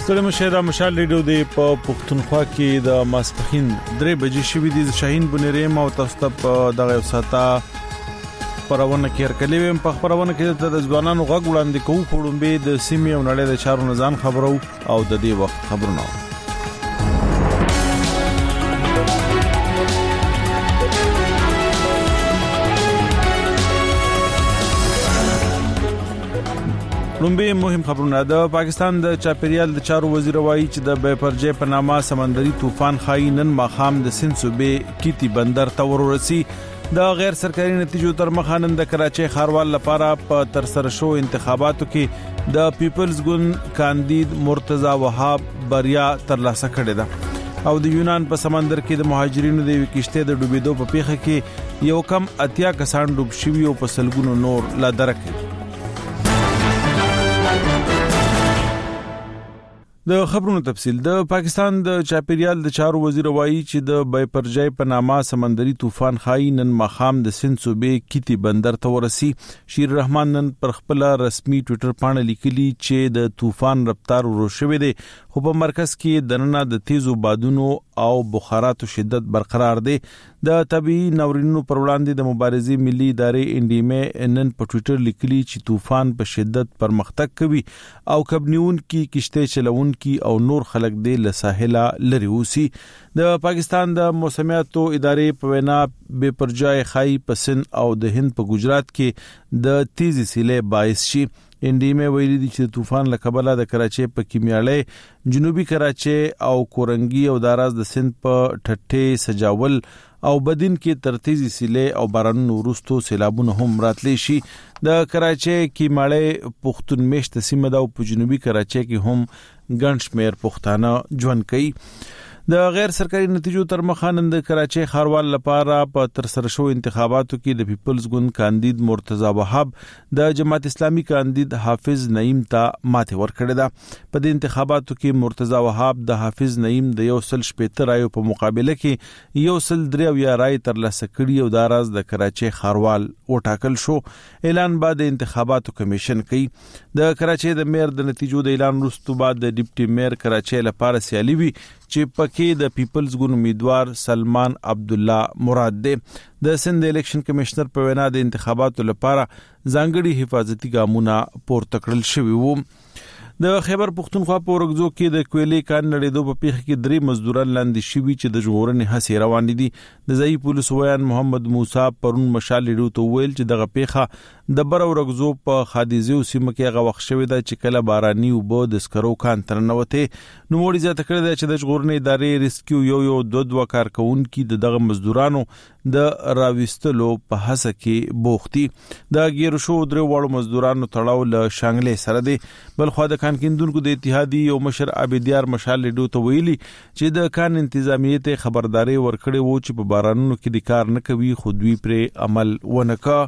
ستړي مشه د مشال ریډیو دی په پښتونخوا کې د ماسپخین 3 بجې شوې دي. شاهین بنریم او تاسو ته دغه وساته پرونه کې هرکلی ویم. په خبرونه کې د ځوانانو غږ وړاندې کوو پړومبه د سیمې او نړۍ د چارو نزان خبرو او د دې وخت خبرونه. لومبي مهم خبرونه. د پاکستان د چاپیریال د چارو وزیر وایي چې د بیپرجې په نامه سمندري طوفان خاينن ماخام د سند صوبې کیتی بندر ته ورسي. د غیر سرکاري نتیجو تر مخه نن د کراچۍ ښاروال لپاره په تر سره شو انتخاباتو کې د پیپلز ګوند کاندید مرتضی وهاب بریا ترلاسه کړې ده او د یونان په سمندر کې د مهاجرینو د وکشته د ډوبېدو په پیښه کې یو کم 80 کسان ډوب شوي او په سلګونو نور لا درک. د خبرونو تفصیل. د پاکستان د چاپیریال د چارو وزیر وایي چې د بیپرجې په نامه سمندري طوفان خاينن ماخام د سند صوبې کیتی بندر ته ورسي. شیر رحمان نن پر خپل رسمي ټوئیټر باندې لیکلي چې د طوفان رفتار ورو شوې ده خو په مرکز کې دننه د تیزو بادونو او بخاراتو شدت برقرار دی. د طبيعي ناورینونو پر وړاندې د مبارزې ملي ادارې انډیمه نن په ټوئیټر لیکلي چې طوفان په شدت پرمختګ کوي او کبنیون کې کشته چلون کی او نور خلک د لساحله لري اوسي. د پاکستان د موسمیاتو ادارې په وینا بیپرجای خای پسن او د هند په ګجرات کې د تیزی سیلې باعث شي. انډیمه ویلي دي چې طوفان لکبله د کراچۍ په کیمیاړې جنوبي کراچۍ او کورنګي او داراز د سند په ټټه سجاول او بدین کې ترتیزي سیلې او بارانونو وروسته سیلابونه هم راتلی شي. د کراچۍ کیمیاړې پښتون میشت سیمه د په جنوبي کراچۍ کې هم ګڼشمیر پښتانه ژوند کوي. د غیر سرکاري نتیجو تر مخه نن د کراچۍ ښاروال لپاره په تر سره شو انتخاباتو کې د پیپلز ګوند کاندید مرتضی وهاب د جماعت اسلامي کاندید حافظ نعیم ته ماته ورکړه ده. په دې انتخاباتو کې مرتضی وهاب د حافظ نعیم د 170 رایو په مقابله کې 103 رای ترلاسه کړي او د راز د کراچۍ ښاروال وټاکل شو. اعلان بعد انتخاباتو کمیشن کوي. د کراچۍ د میر د نتیجو د اعلان وروسته بعد د ډیپټي میر کراچۍ لپاره سیالي وی چې پکې د پیپلز ګوند امیدوار سلمان عبد الله مراد دی. د سند الیکشن کمشنر په وینا د انتخاباتو لپاره ځانګړي حفاظتي ګامونه پورته کړل شوي وو. د خیبر پښتونخوا په ورغزو کې د کویلې کان نړیدو په پیښه کې 3 مزدوران لاندې شوي چې د ژغورنې هڅې روانې دي. د ځای پولیس ویان محمد موسی پرون مشال ریډیو ته ویل چې دغه پیښه د بر ورغزو په خادیزو سیمه کې هغه وخت شوې ده چې کله باراني وبو د سکرو کان ترنوته. نو موړي ځات کړی ده چې د ژغورنې ادارې ریسکیو یو دوه کارکونکو د دغه مزدورانو د راويستلو په هڅه کې بوختي. د غیر شو درو وړو مزدورانو تړاو له شانګلې سره دی. بل خو د کان کیندونکو د اتحادی او مشر عبدیار مشال ریډیو ته ویلي چې د کان انتظامیه ته خبرداري ورکړې وو چې په بارانونو کې د کار نه کوي خو دوی پر عمل ونکا.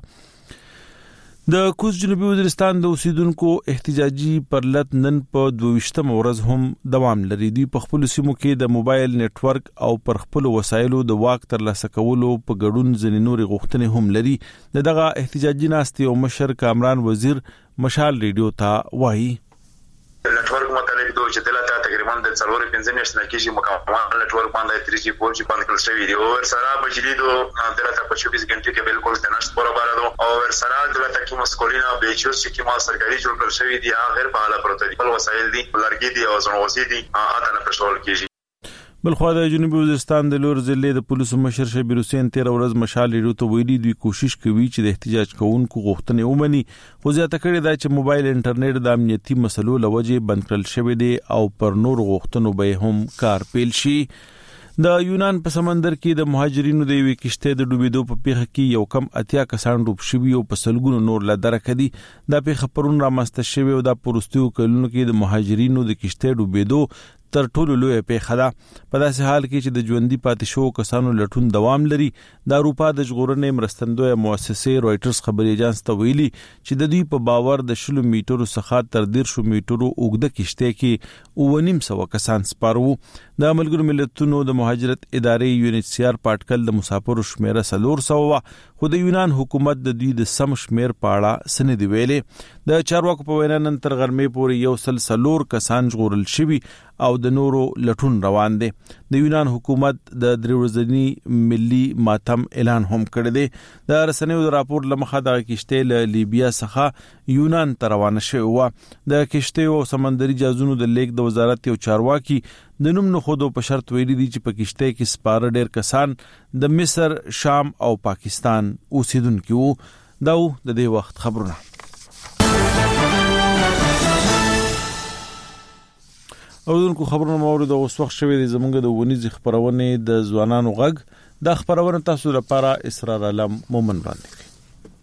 د کوز جنوبي وزیرستان د اوسیدونکو احتجاجي پرلط نن په 22مه ورځ هم دوام لري. دوی په خپل سیمو کې د موبایل نتورک او پر خپل وسایلو د واک ترلاسه کولو په ګډون ځینې نورې غوښتنې هم لري. دغه احتجاجي ناستي او مشر کامران وزیر مشال ریډیو ته وایي نتورک متعلق دوی چې دلته تقریبا د 4-5 میاشتې کې مکمل نتورک باندې 3G 4G باندې کول شوی دی او سره بجلی دو دلته په 24 غنټې کې بالکل د نشټ برابر ده او سره دلته کې مسکولینا بیچوس چې ما سرکاري جوړ کړل شوی دی غیر فعال پروت دي. وسایل دي لرګي دي او زنوسی دي اته نه پښول کیږي. بل خو د جنوبي وزیرستان د لور ضلع د پولیسو مشر شبیر حسین 13 ورځ مشال ریډیو ته ویلي دوی کوشش کوي چې د احتجاج کوونکو غوښتنې ومني. خو زیاته کړې ده چې موبایل انټرنیټ د امنیتي مسلو لوجې بند کړل شوی دی او پر نور غوښتنو به هم کار پیل شي. د یونان په سمندر کې د مهاجرینو د یوې کشته د ډوبېدو په پیښه کې یو کم 80 کسان ډوب شوي او په سلګونو نور لا درک دي. دا پیښه پرون رامنځته شوې او د پروستیو کلونو کې د مهاجرینو د کشته ډوبېدو تر ټولو لوی پیښه ده. په داسې حال کې چې د ژوندۍ پاتې شو کسانو لټون دوام لري. د اروپا د ژغورنې مرستندوی مؤسسې رويټرز خبري اژانس ته ویلي چې د دوی په باور د 10 میټرو څخه تر 150 میټرو اوږده کشته کې 900 کسان سپارو. د ملګرو ملتونو د مهاجرت ادارې UNHCR پټکل د مسافرو شمیره 400 خو د یونان حکومت د دوی د سم شمیر پاړه سند ویلې. د چارواکو په وینا نن تر غرمې پورې 104 کسان ژغورل شوي او د نورو لټون روان دي. د یونان حکومت د 3 ورځنی ملي ماتم اعلان هم کړی دی. د رسنیو د راپور لمخه د کشته له لیبیا څخه یونان ته روانه شوی و. د کشته او سمندري جهازونو د لیک د وزارت یو چارواکي د نوم نه خودو په شرط ویلي دي چې په کشته کې سپاره ډیر کسان د مصر، شام او پاکستان اوسیدونکو وو. دا د دې وخت خبرونه. اورونکو خبرونه مورد اوس وخت شوی دی زمونږ د ونیز خبرونه د ځوانانو غږ. د خبرونه تاسو لپاره اسرار علم مومن وړاندې کوي.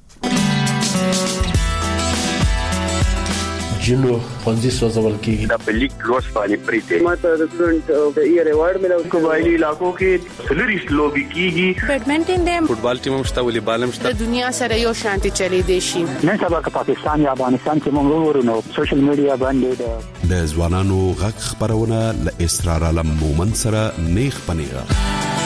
جنو پنځه سوځول کیږي د بلیک لوس باندې پریته ماته د سټوډنټ د ایئر ایوارډ ملو قبایلی علاقو کې سلریس لوبي کیږي. بیډمنټن دیم فوټبال ټیم مشته والیبال مشته د دنیا سره یو شانتي چلی دی شي. نن سبا که پاکستان یا افغانستان کې موږ ورونو سوشل میډیا باندې د ځوانانو غږ خبرونه ل اسرار علم مومن سره نیخ پنیغه.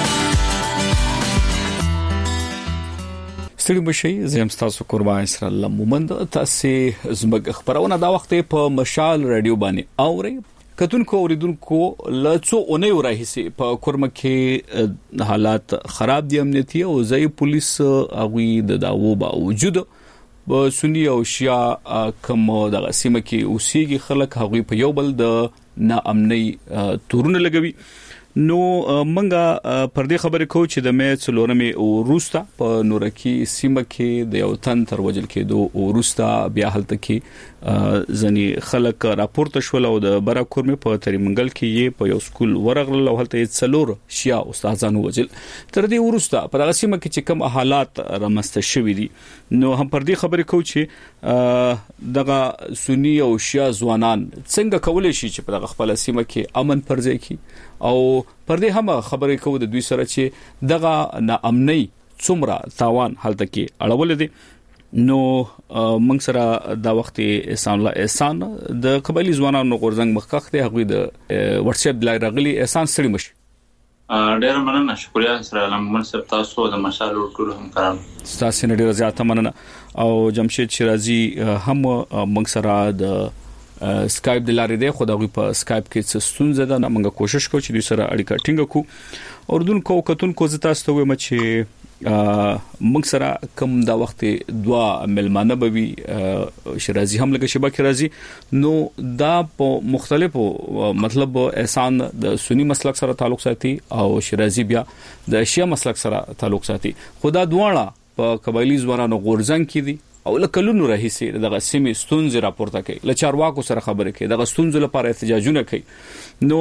ستړي بشي زم تاسو قربان اسرار الله مومند تاسو زموږ خبرونه دا وخت په مشال رادیو باندې اوري. کتونکو اوریدونکو لڅو اونې ورایسي په کورم کې حالات خراب دي امنیتي او ځای پولیس اغوي د داوو باوجود په سنی او شیا کوم د سیمه کې اوسېږي خلک هغوی په یو بل د ناامنۍ تورونه لګوي. نو منګه پر دې خبرې کو چې د مې څلورمې او روستا په نورکی سیمه کې د یو تن تر وجل کېدو او روستا بیا حالت کې ځنی خلک راپورته شول او د برا کورمه په تریمنګل کې یې په یو سکول ورغله او هلته څلور شیا استادانو وجل. تر دې ورستا په دغه سیمه کې چې کوم حالات رامسته شوې دي نو هم پر دې خبرې کو چې دغه سنی او شیا ځوانان څنګه کولای شي چې په دغه خپل سیمه کې امن پرځای کی او پر دې هم خبرې کوو د دوی سره چې دغه ناامنۍ څومره تاوان حالت کې اړول دي. نو موږ سره دا وخت احسان الله احسان د قبایلی ځوانانو غورځنګ مخکخ دی هغه د واتس اپ لای راغلی احسان ستړي مشي. ډیر مننه شکریا سره علم منصب تاسو د مشال ټول هم کارم تاسو نه ډیر زیاته مننه او جمشید شیرازی هم موږ سره د سکایپ د لارې دی خو دا غوي په سکایپ کې څه ستونزه ده. موږ کوشش کوو چې دوی سره اړیکه ټینګ کړو. اردوونکو کتونکو زتا ستوي چې موږ سره کوم دا وخت دوا ملمانه بوي شیرازي هم لکه شبکه راځي نو دا په مختلفو مطلب احسان د سنی مسلک سره تعلق ساتي او شیرازي بیا د شیا مسلک سره تعلق ساتي. خدا دواړه په قبایلی ځوانانو غورځنګ کې دي او لکلونو راهیسي دغه سیمې ستونزې راپورته کوي ل چارواکو سره خبرې کوي دغه ستونزې لپاره احتجاجونه کوي. نو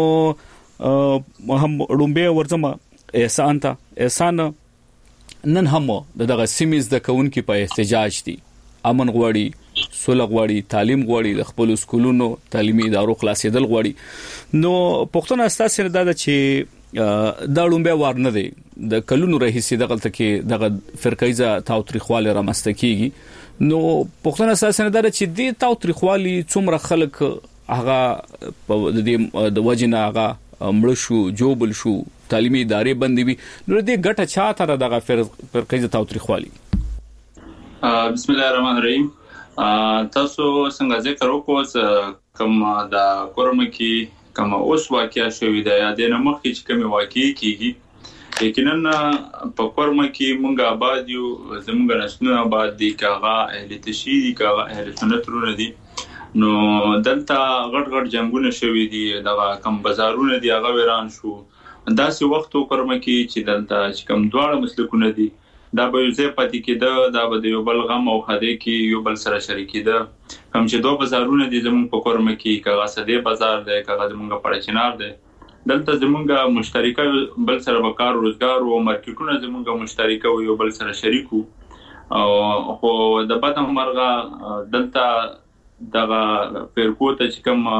هم لومبه ورځم احسان نن هم دغه سیمې د کونکو په احتجاج دي امن غواړي سولغ غواړي تعلیم غواړي د خپل سکولونو تعلیمي ادارو خلاصېدل غواړي. نو پښتون اساس سره دا چې دا لومبه وار نه دی د کلونو راهیسي دغه تکي دغه فرقایزه تاوتریخواله رامسته کیږي. نو پښتون اساس نه دا چې د تاوتریخوالي څومره خلک هغه په د وجنه هغه مړ شو جوبل شو تعلیمي ادارې بندي وي نو دې ګټه چا تر دغه فرقایزه تاوتریخوالي. بسم الله الرحمن الرحیم. تاسو څنګه ذکر وکړو کوم دا کورم کې کوم اوس واقعیا شوې ده یا د نمخ چې کوم واقعي کیږي یقینا په کورم کې مونږه آباد یو زموږ نسلونه آباد دي کاغه اهل تشهید کاغه اهل سنت ورونه دي. نو دلته غټ جنگونه شوې دي دا کم بازارونه دي هغه ویران شو. داسې وخت کورم کې چې دلته چې کوم دواړه مسلکونه دي دا به یې پاتې کېده دا به یو بل غم او خدای کې یو بل سره شریکي ده. کوم چې دوه بازارونه دي زموږ په کورم کې کاغه سده بازار دی کاغه زموږ په چنار دی دلته زموږ مشترکه بل سره وکړ روزګار او مارکیټونه زموږ مشترکه یو بل سره شریکو او خو د بدن مرغه دلته دغه فرقو ته چې کوم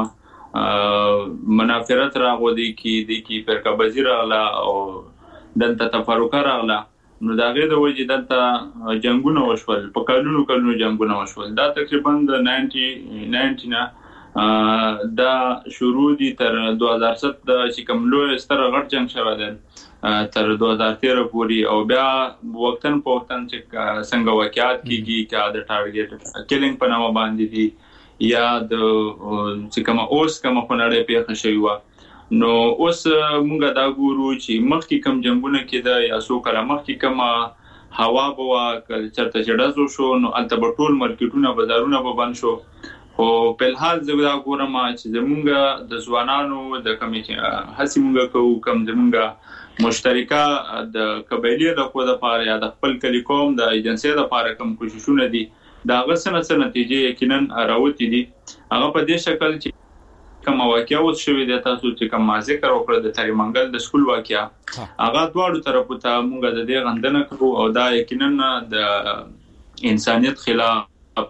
منافرت راغودي کی فرقه بازی راغله او دلته تفرقه راغله نو دا غي د وجې دلته جنگونه وشول په کلونو جنگونه وشول دا تقریبا د 90 دا شروع دي تر 2007 د چې کوم لوی ستر غټ جنگ شوه ده تر 2013 پورې او بیا وختن چې څنګه واقعیت کیږي کا د ټارګټ کیلینګ په نامه باندې دي یا د چې کوم اوس کوم خنړې پیښه شوی و نو اوس مونږ دا ګورو چې مخکې کم جنگونه کېده یا سو کله مخکې کم هوا بوا چرته چډازو شو نو البته ټول مارکیټونه بازارونه به بند شو خو په الحال زه دا ګورم چې زمونږ د ځوانانو د کمیټې هڅې مونږ کوو کم زمونږ مشترکه د قبایلی د خو د پاره یا د خپل کلی قوم د ایجنسی د پاره کوم کوششونه دي دا غسنه نتیجې یقینا راوتی دي هغه په دې شکل چې کوم واقعیا اوس شوې ده تاسو چې کوم ذکر وکړه د تریمنګل د سکول واقعیا هغه دواړو طرفو ته مونږ د دې غندنه کوو او دا یقینا د انسانيت خلاف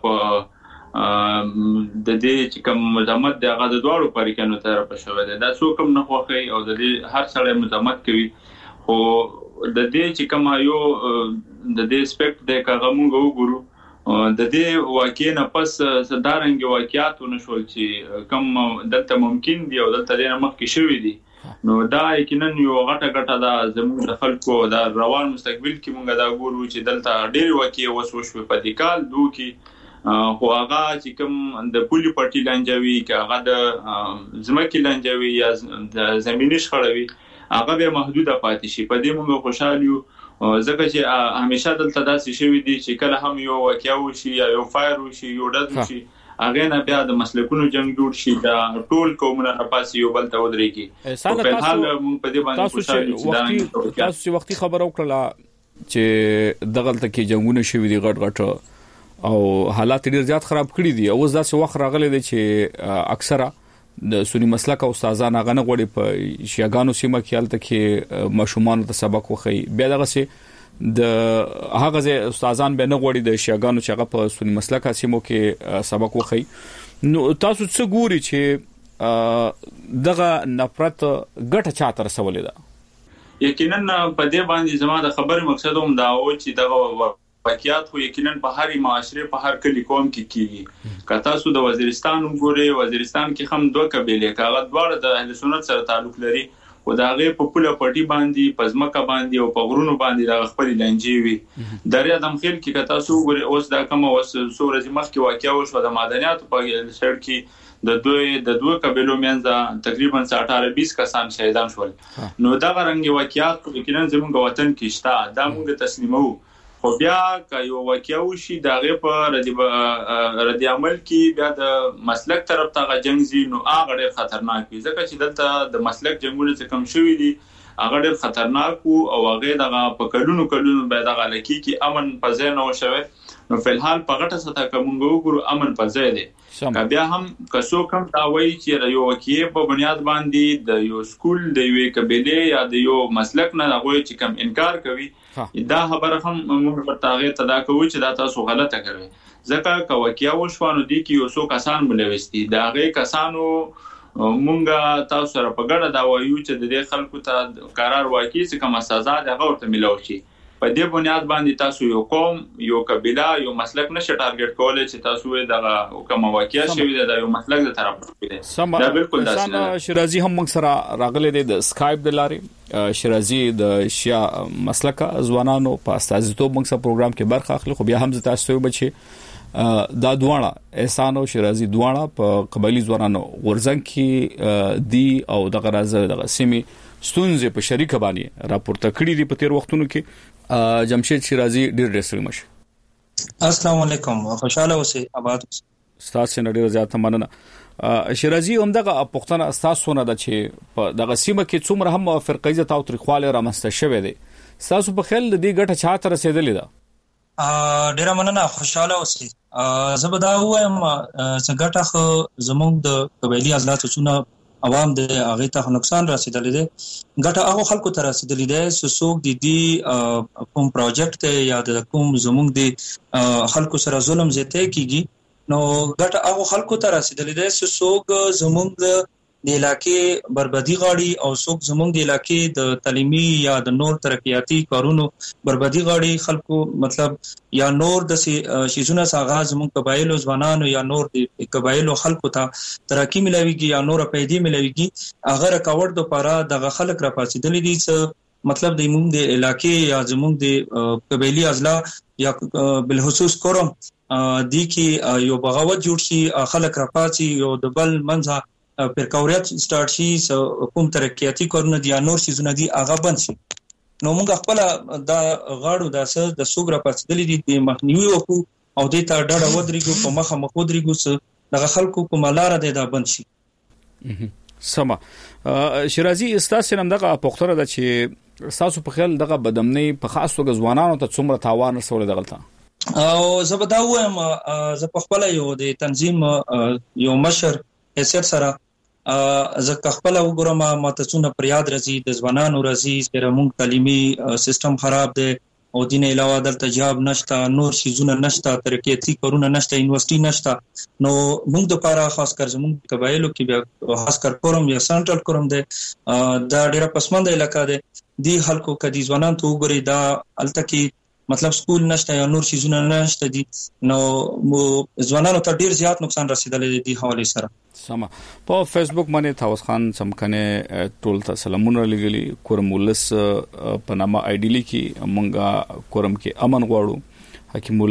د دې چې کوم مزامت د هغه د دواړو پریکنو طرف شوې ده دا څوک هم نه خوخي او د دې هر څړې مزامت کوي خو د دې چې کوم یو د دې اسپیکټ د هغه مونږ وګورو د دې واقعي نه پس صدارنګ واقعیات ونشول چې کم دلته ممکن دی او دلته نه مخکې شوی دی نو دا یقینا یو غټه دا زموږ د خلکو دا روان مستقبل کې مونږ دا ګورو چې دلته ډېر واقعي وسوشو په دې کال دوی خو هغه چې کوم د پولي پټي لنجوي کې هغه د زمکي لنجوي یا د زمینی شخړوي هغه به محدوده پاتې شي په دې مونږ خوشاله یو ځکه چې همیشه دلته داسې شوی دی چې کله هم یو واقعیا وشي یا یو فایر وشي یو ډز وشي هغه نه بیا د مسلکونو جنگ جوړ شي دا ټول قومونه راپاسي یو بل ته ودرېږي په حال مونږ په دې باندې خوشاله تاسو چې وختي خبر وکړه چې دغلت کې جنگونه شوی دي غټ او حالات ډیر زیات خراب کړی دي او داسې وخت راغلی دی چې اکثره د سنی مسلک او استادان هغه نه غوړي په شیعاګانو سیمه کې حالت کې مشومان ته سبق وخی بیا دغه سي د هغه استادان به نه غوړي د شیعاګانو چې هغه په سنی مسلک سیمو کې سبق وخی نو تاسو څه ګوري چې دغه نفرت ګټه چاته رسولې ده یقینا په دې باندې زما د خبرې مقصد هم دا و چې دغه واقعیات خو یقینا په هر معاشره په هر کلی قوم کې کیږي که تاسو د وزیرستان وګورئ وزیرستان کې هم دوه قبیلې کاغه دواړه د اهل سنت سره تعلق لري او دا غي په پوله پټي باندې پزماکه باندې او په غرونو باندې د خپل لنجي وي دریا دم خیل کې که تاسو وګورئ اوس دا کوم اوس سورج مخ کې واقعیا وشو د معدنیات په سر کې د دوه قبیلو منځ تقریبا 18-20 کسان شهیدان شول نو دا رنګ واقعیات یقینا زموږ وطن کې شته دا موږ تسلیمو خو بیا که یو واقعیا وشي د هغې په رد عمل کې بیا د مسلک طرف ته جنګ ځي نو هغه ډېر خطرناک وي ځکه چې دلته د مسلک جنګونه چې کم شوي دي هغه ډېر خطرناک وو او هغې دغه په کلونو بیا دغه علاقې کې امن په ځای نه و شوی نو فلحال په غټه سطحه که مونږ وګورو امن په ځای دی که بیا هم که څوک هم دا وایي چې د یو واقعې په بنیاد باندې د یو سکول د یوې قبیلې یا د یو مسلک نه هغوی چې کم انکار کوي دا خبره هم موږ ورته هغې ته دا کوو چې دا تاسو غلطه کوئ ځکه که واقعیا وشوه نو دې کې یو څو کسان ملوث دي د هغې کسانو مونږ تاسو سره په ګډه دا وایو چې د دې خلکو ته قرار واقعي چې کومه سزا ده هغه ورته میلاو شي په دې بنیاد باندې تاسو یو قوم یو قبیله یو مسلک نشه ټارګټ کولای چې تاسو دغه کومه واقعیا شوی ده د یو مسلک د طرف دا بالکل داسې شیرازي هم موږ سره راغلي دي د اسکایپ د لارې شیرازي د شیا مسلک ځوانانو په استازیتوب موږ سره پروګرام کې برخه اخلي خو بیا هم تاسو ته بچي دا دواړه احسان او شیرازي دواړه په قبایلی ځوانانو ورزنګ کې دی او دغه راز دغه سیمه ستونزې په شریک باندې راپورته کړي دي په تیر وختونو کې جمشید شیرازي ډیر سره مشه السلام علیکم خوشاله اوسئ آباد تاسو نه ډیر زیات مننه شیرازي همدغه پښتنه تاسو نه د چې په دغه سیمه کې څومره هم فرقیزه او تاریخواله رامسته شوه دي تاسو په خیال د دې ګټه چاته رسیدلې ده ډیر مننه خوشاله اوسئ زبدا وایم څنګه ټاخ زموږ د قبایلی حضرات څونه عوام د هغه ته نقصان رسیدلی دی ګټه هغه خلکو ته رسیدلی دی څوک د کوم پروجیکټ ته یا د کوم زموږ د خلکو سره ظلم زیاته کیږي نو ګټه هغه خلکو ته رسیدلې ده چې څوک زموږ د علاقې بربادي غاړي او څوک زموږ د علاقې د تعلیمي یا د نور ترقیاتي کارونو بربادي غاړي خلکو مطلب یا نور د شیزونه څنګه زموږ قبایلو ځوانانو یا نور د قبایلو خلکو ته ترقی ملويږي یا نور پیدې ملويږي هغه رکاوټ د پاره د خلک را پاتېدلې دي چې مطلب د موږ د علاقې یا زموږ د قبایلی اضلاع یا بالخصوص کورم دی کې یو بغاوت جوړ شي خلک را پاتې یو د بل منځه پرکاوریت سٹارټ شي کوم ترقیاتي کارونه دي نور شیزونه دي هغه بند شي نو موږ خپل دا غاړو د سوګرا پاتېدلې دي د مخنیوي وکړو او د تا ډډه ودرېګو په مخه مخ ودرېګو چې دغه خلکو کوم لار ده دا بند شي سما شیرازي استاسو نن دغه پختره ده چې تاسو په خیال دغه بدمنۍ په خاص توګه ځوانانو ته څومره تاوان رسول دغلطه او زبدا وایم ز په خپل یو د تنظیم یو مشر حیثیت سره زکه خپل وګورم ماته څونه پریاد راځي د ځوانانو راځي چې موږ تعلیمي سیستم خراب دی او دین علاوه دلته جاب نشته نور شیزونه نشته ترقیاتي کارونه نشته یونیورسيټي نشته نو موږ د لپاره خاص کر زموږ قبایلو کې خاص کر کورم یا سنټرل کورم دی دا ډیره پسمنده علاقہ دی دی خلکو کدي ځوانان ته وګوري دا الته کې مطلب سکول نشته یا نور شیزونه نشته دي نو ځوانانو ته ډیر زیات نقصان رسیدلی دی حواله سره سما په فیسبوک باندې تاوس خان سمکنه ټول ته سلامونه لګلی کورم ولس په نامه آی ډی لیکي مونږه کورم کې امن غواړو حکیم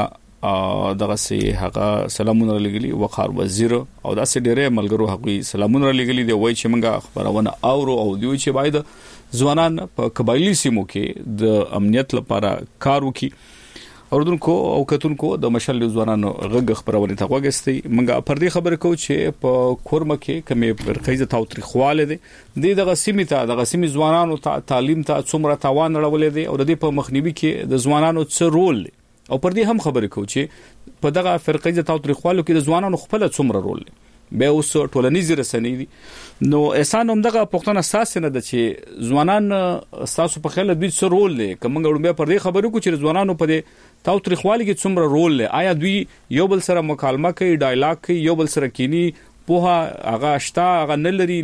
الله دغه سي هغه سلامونه لګلی وقار وزیر او داسې ډېرې ملګرو حقوقي سلامونه لګلی دی وای چې مونږه خبرونه او دی چې باید ځوانان په قبایلی سیمو کې د امنیت لپاره کار وکړي اوردونکو او کتونکو د مشل ځوانانو غږ خبرونه ته وګستي منګه پر دې خبره کو چې په کورمه کې کمې فرقې تاوتریخواله دي دغه سیمې ته دغه سیمې ځوانانو ته تعلیم ته څومره تاوان اړولې دي او د دې په مخنیوي کې د ځوانانو څه رول دی او پر دې هم خبره کو چې په دغه فرقې تاوتریخوالو کې د ځوانانو خپل څومره رول دی به اوس ټولنیز رسنۍ دي نو احسان هم دغه پښتون اساس نه د چې ځوانان تاسو په خیال دوی څه رول لري کوم غوړم پر دې خبرو کو چې ځوانانو په دې تاوتریخوالي کې څومره رول لري آیا دوی یو بل سره مکالمه کوي ډایلاګ کوي یو بل سره کینی په هغه اشتا هغه نلري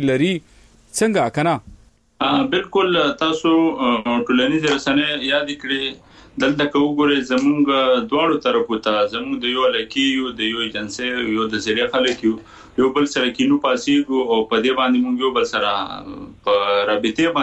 څنګه کنه بالکل تاسو ټولنیز رسنۍ یاد کړئ دلته کوګورې زمونږ دواړو طرفو ته زمونږ د یو لکیو د یو ایجنسی یو د ذریعہ خلک یو بل سره کینو پاسیګو او په دې باندې مونږ یو بل سره په رابطه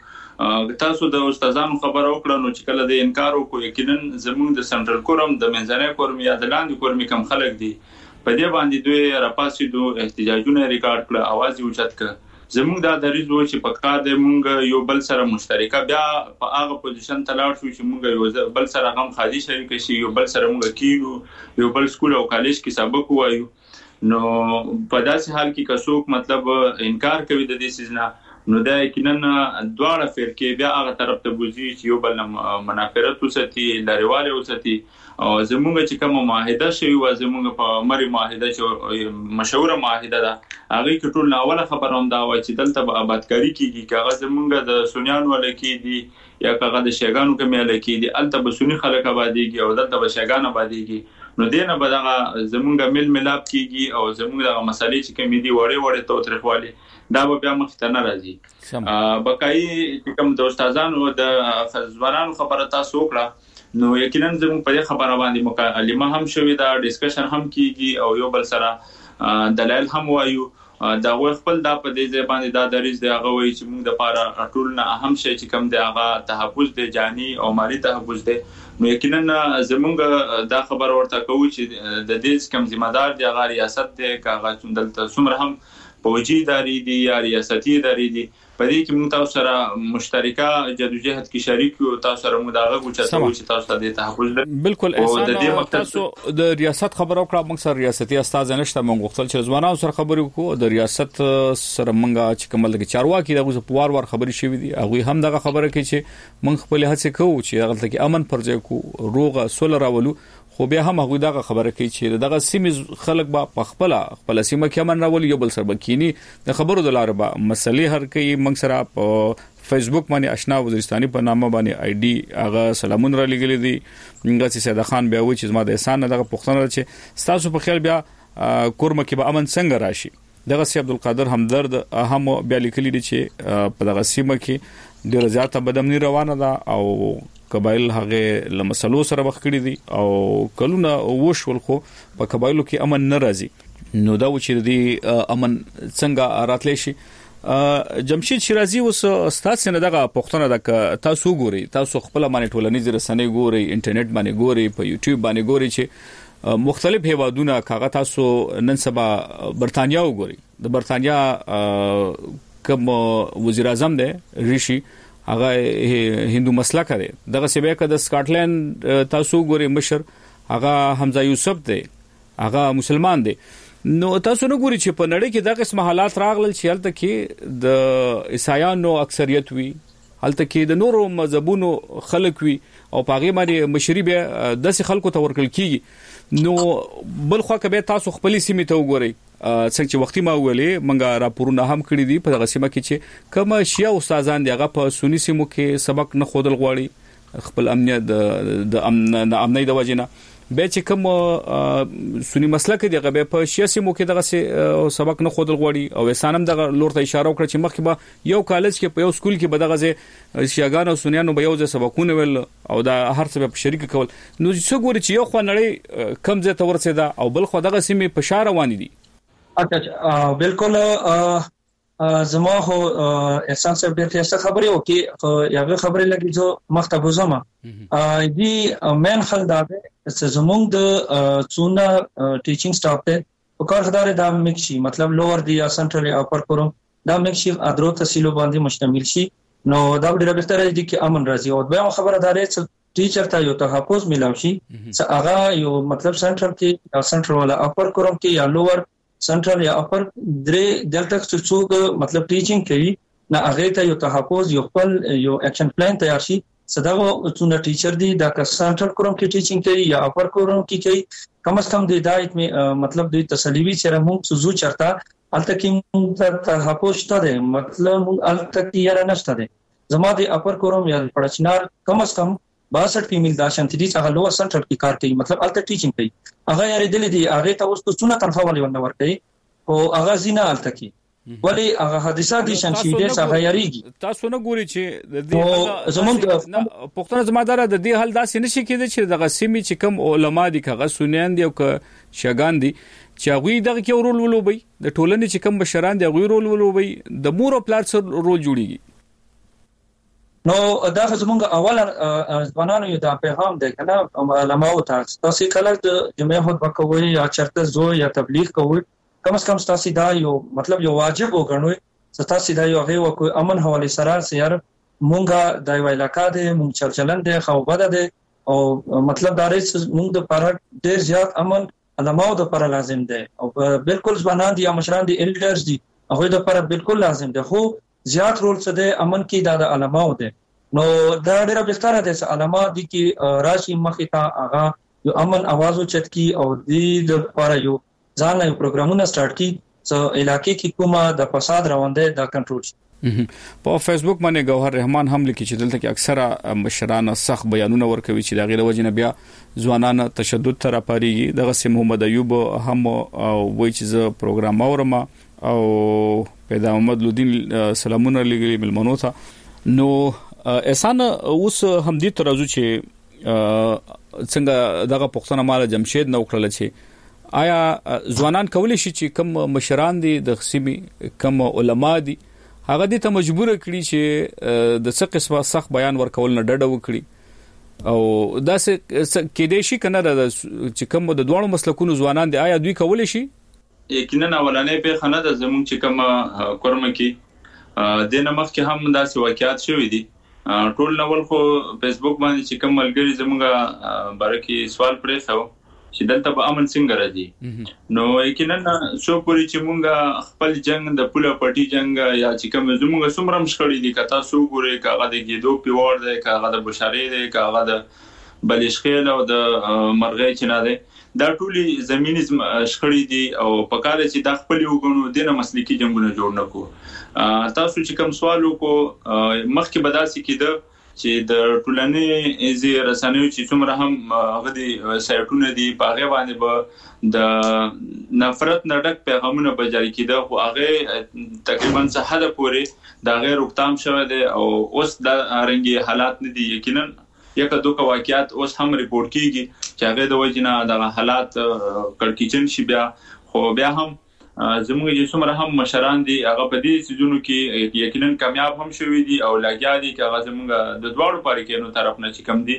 باندې تاسو د استادانو خبرو کړو نو چې کله د انکار وکړو یقینا زمونږ د سنټرل کورم د منځنۍ کورم یا د لاندې کورم کم خلک دي په دې باندې دوی راپاسېدو احتجاجونه ریکارډ کړ आवाज یې اوچت کړ زمونږ دا دریځ و چې په کار د مونږ یو بل سره مشترکه بیا په هغه پوزیشن ته لاړ شو چې مونږ یو بل سره غم خادي شریک شي یو بل سره مونږ کینو یو بل سکول او کالج کې سبق وایو نو په داسې حال کې کڅوک مطلب انکار کوي د دې سيزنا نو دا یقینا دواړه فرقې بیا هغه طرف ته بوزي چې یو بل منافرت وساتي لاريواله وساتي او زمونږ چې کومه معاهده شوی و زمونږ په مری معاهده چې مشهوره معاهده ده هغه کې ټول اوله خبر هم دا و چې دلته به آبادکاری کیږي کاغذ زمونږ د سونیانو ولکې دي یا کاغذ د شیګانو کمه لکې دي الته به سونی خلک آبادیږي او دلته به شیګان آبادیږي نو دینه به دا زمونږ مل ملاب کیږي او زمونږ د مسالې چې کمی دي وړې وړې توترخوالي دا به بیا مخ ته نه راځي بقای کوم د استادانو د ځوانانو خبره تاسو وکړه نو یقینا زموږ په خبره باندې مکالمه هم شوې ده ډیسکشن هم کیږي او یو بل سره دلایل هم وایو دا خپل د په دې باندې دا دریز دی هغه وایي چې موږ د لپاره ټول نه اهم شی چې کوم دی هغه تحفظ دی جانی او مالی تحفظ دی نو یقینا زموږ دا خبر ورته کوي چې د دې کوم ذمہ دار دی هغه ریاست دی کاغذ دلته څومره هم فوجي اداري دي یا ریاستي اداري دي په دې کې موږ تاسو سره مشترکه جدوجہد کې شریک یو تاسو سره موږ داغه غوښتو چې تاسو د تحفظ بالکل احسان تاسو د ریاست خبرو کړه موږ سره ریاستي استاد نشته موږ غوښتل چې ځوانانو سره خبرې وکړو د ریاست سره موږ چې کومل کې چارواکي دغه په وار خبرې شوې دي هغه هم دغه خبره کوي چې موږ خپل هڅه کوو چې هغه ته امن پرځای کو روغه سول راولو خو بیا هم هغه دغه خبره کوي چې دغه سیمې خلک به خپل سیمه کې امن راولي یو بل سره بکینی د خبرو د لارې به مسلې هر کوي موږ سره په فیسبوک باندې آشنا وزیرستاني په نامه باندې آی ډي هغه سلامون را لګل دي غسی سید خان بیا و چې زما د احسان دغه پښتنه چې تاسو په خیال بیا کورمه کې به امن څنګه راشي دغه سی عبدالقادر همدرد هم بیا لیکلی دي چې په دغه سیمه کې ډیر زیاته بدامنی روانه ده او قبایل هغه لمسلو سره وخت کړی دي او کلونه وشول خو په قبایلو کې امن ناراضي نو دا و چې دی امن څنګه راتلی شي جمشید شیرازی اوس استاد سره دغه پښتنه د تاسو ګوري تاسو خپل باندې ټولنیز رسنۍ ګوري انټرنیټ باندې ګوري په یوټیوب باندې ګوري چې مختلف هیوادونه کاغه تاسو نن سبا برتانیا وګوري د برتانیا کوم وزیر اعظم دی ریشي هغه هندو مسلک دی دغه سبا کې د سکاټلند تاسو ګوري مشر هغه حمزه یوسف دی هغه مسلمان دی نو تاسو نه ګوري چې په نړۍ کې دغه قسم حالات راغلل چې هلته کې د عیسایانو اکثریت وي هلته کې د نورو مذهبونو خلک وي او پاغي باندې مشري به داسې خلکو ته ورکل کیږي نو بل خو کبه تاسو خپل سیمه ته وګورئ څنګه چې وختي ما ویلې منګه راپورونه هم کړی دي په دغه سیمه کې چې کوم شیا استادان دی هغه په سونی سیمو کې سبق نه خودل غواړي خپل امنیت د امنۍ د وجنه به چې کوم سونی مسلک دی هغه په شیا سیمو کې دغه سبق نه خودل غواړي او وسانم دغه لور ته اشاره وکړه چې مخکې به یو کالج کې په یو سکول کې به دغه شیاګان او سنیانو به یو ځای سبقونه ول او دا هر څه په شریک کول نو څه ګوري چې یو خو نړۍ کم ځای ته ورسېده او بل خو دغه سیمه په شار روانې دي اچھا بالکل زما هو احسان صاحب ډېر ښه خبرې وکي یو خبرې لګي جو مختبو زما دی مین خل دا چې زموږ د څونه ټیچینګ سټاف ته په کار خدای دا مکشي مطلب لوور دی یا سنټرل یا اپر کوم دا مکشي ادرو تحصیلو باندې مشتمل شي نو دا ډېر بهتره دی چې امن راځي او بیا خبره داري چې ټیچر ته یو تحفظ ملو شي چې هغه یو مطلب سنټرل کې یا سنټرل ولا اپر کوم کې یا لوور سنټرل یا اپر درې دلته څوک مطلب ټیچینګ کوي نه هغه ته یو تحفظ یو خپل یو اکشن پلان تیار شي صداغه څونه ټیچر دی دا که سنټرل کوم کې ټیچینګ کوي یا اپر کوم کې کوي کم از کم د هدایت می مطلب د تسلیوی سره موږ سوزو چرتا الته کې تحفظ شته دی مطلب الته کې یاره نشته دی زما د اپر کوم یا پړچنار کم از کم 62 فیمیل دا شانتی دي هغه لو سنټرل کې کار کوي مطلب الته ټیچینګ کوي هغه یاره دلی دی هغه ته اوس څونه تنخواه ولې ور کوي او هغه زینا الته کې ولی هغه حادثات دي شانشیده هغه یریږي تاسو نه ګوري چې د دې زمونږ پښتون زمادار د دې حل داسې نشي کېدی چې دغه سیمې چې کم علما دي کغه سنیان دي او ک شګان دي چې هغه دغه کې رول ولوبي د ټولنې چې کم بشران دي هغه رول ولوبي د مور او پلار سره رول جوړيږي نو دا زمونږ اوله ځوانانو یو دا پیغام دی کنه علما او تاسو کله د جمعه خطبه کوي یا چرته زو یا تبلیغ کوي کم از کم تاسو دا یو مطلب یو واجب وګڼئ تاسو دا یو هغه کوئی امن حواله سره سیر مونږه د یو علاقې د مونږ چلچلن د خوبده ده او مطلب دا رې مونږ د پر ډیر زیات امن علماو د پر لازم ده او بالکل ځوانان دي یا مشران دي ایلډرز دي هغه د پر بالکل لازم ده خو زیات رول څه ده امن کې د علماو ده نو دا ډیره بهتره ده چې علما دي کې راشي مخې ته هغه یو امن आवाज اوچت کی او د پر یو ځان یو پروګرامونه سٹارټ کی څو علاقې کې کومه د فساد روان ده دا کنټرول شي په فیسبوک باندې گوهر رحمان هم لیکي چې دلته کې اکثره مشران سخت بیانونه ورکوي چې د غیر وجنه بیا ځوانان تشدد تر اپاریږي دغه سیم محمد ایوب هم وایي چې زه پروګرام اورم او پیدا محمد لودین سلامونه لګي ملمنو ته نو احسان اوس هم دې ترازو چې څنګه دغه پښتنه مال جمشید نو کړل چې آیا ځوانان کولی شي چې کم مشران دي د خصيمي کم علما دي هغه دې ته مجبور کړي چې د څه قسمه سخت بیان ورکول نه ډډه وکړي او دا څه کې دې شي کنه چې کم د دوه مسلکونو ځوانان دي آیا دوی کولی شي یقینا اولانې په خنه د زمون چې کم کورم کې د نمخ کې هم داسې واقعیت شوې دي ټول نوول خو فیسبوک باندې چې کم ملګری زمونږه بارکي سوال پرې خو چې دلته به امن څنګه راځي نو یقینا شو پوری چې مونږه خپل جنگ د پوله پټي جنگ یا چې کوم زمونږه سمرم شخړې دي کته سو ګوري کاغه د کېدو پیوړ دی کاغه د بشاري دی کاغه د بلشخیل او د مرغۍ چینه ده دا ټولي زمینی شخړې دي او په کال چې د خپل وګونو دینه مسلکی جنگونه جوړ نکو. تاسو چې کوم سوال وکړو مخکې بداسي کېده چې د ټولنې زی رسنیو چې څومره هم غدي سایټونه دي په هغه باندې به د نفرت نډک پیغامونه به جاری کېده خو هغه تقریبا څه حد پورې د غیر روکتام شوه دي او اوس د رنګي حالات نه دي. یقینا یک دوه واقعیات اوس هم ریپورت کیږي چې هغه د وجنه د حالات کړکېچن شي بیا خو بیا هم زموږ چې څومره هم مشران دي هغه په دې سيزونو کې یقینا کامیاب هم شوي دي او لګیا دي چې هغه زموږ د دواړو پاریکینو طرف نه چې کم دي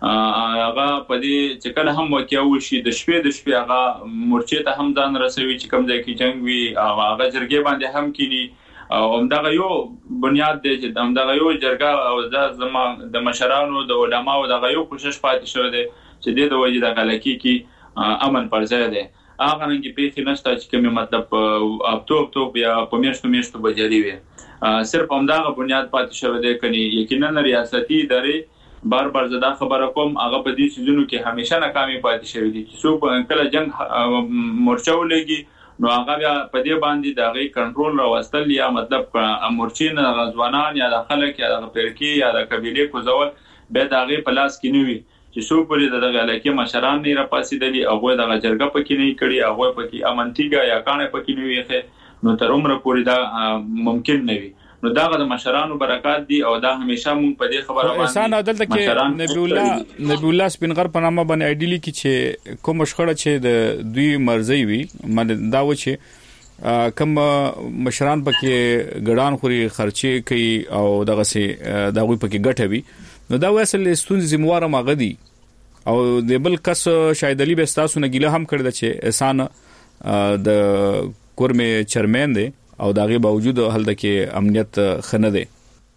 هغه په دې چې کله هم واقعیا وشي د شپې هغه مورچې ته هم ځان رسوي چې کم ځای کې جنگ وي هغه جرګې باندې هم کینی او همدغه یو بنیاد دی چې همدغه یو جرګه او زما د مشرانو د علماو دغه یو کوشش پاتې شوی دی چې د وجې د غلکی کې امن پر ځای دی. هغه رنګ په کې نشته چې کوم مطلب اپټوب یا په میاشتو بجلی وي صرف همدغه بنیاد پاتې شوی دی. کني یقینا ریاستي ادارې بار زدا خبره کوم هغه په دې سيزونو کې همیشه ناکامي پاتې شوی دي چې څوک کله جنگ مورچه ولګي نو هغه په دې باندې د غي کنټرول راوستل یا مطلب مورچین غزوانان یا د خلک یا د فرقي یا د قبيله کوزول به د غي پلاس کې نیوي چې څو پرې د علاقې مشران نه را پاسېدلي هغه د جرګه پکې نه کړي هغه پکې امنتیګا یا کانه پکې نه وي نو تر عمر پورې دا ممکن نه وي. نو دا د مشرانو برکات دي او دا همیشه مونږ په دې خبره باندې انسان عدالت کې نبی الله سپینغر په نامه باندې ایډیلی کې چې کوم شخړه چې د دوی مرزي وي باندې دا و چې کوم مشران پکې ګډان خوري خرچي کوي او دغه سي دا وي پکې ګټه وي نو دا وسل ستونزې زمواره ماغدي او د بل کس شاید علي به تاسو نه ګيله هم کړی چې احسان د کورمه چرمن دی او داغه باوجود هلته کې امنیت خنه دی.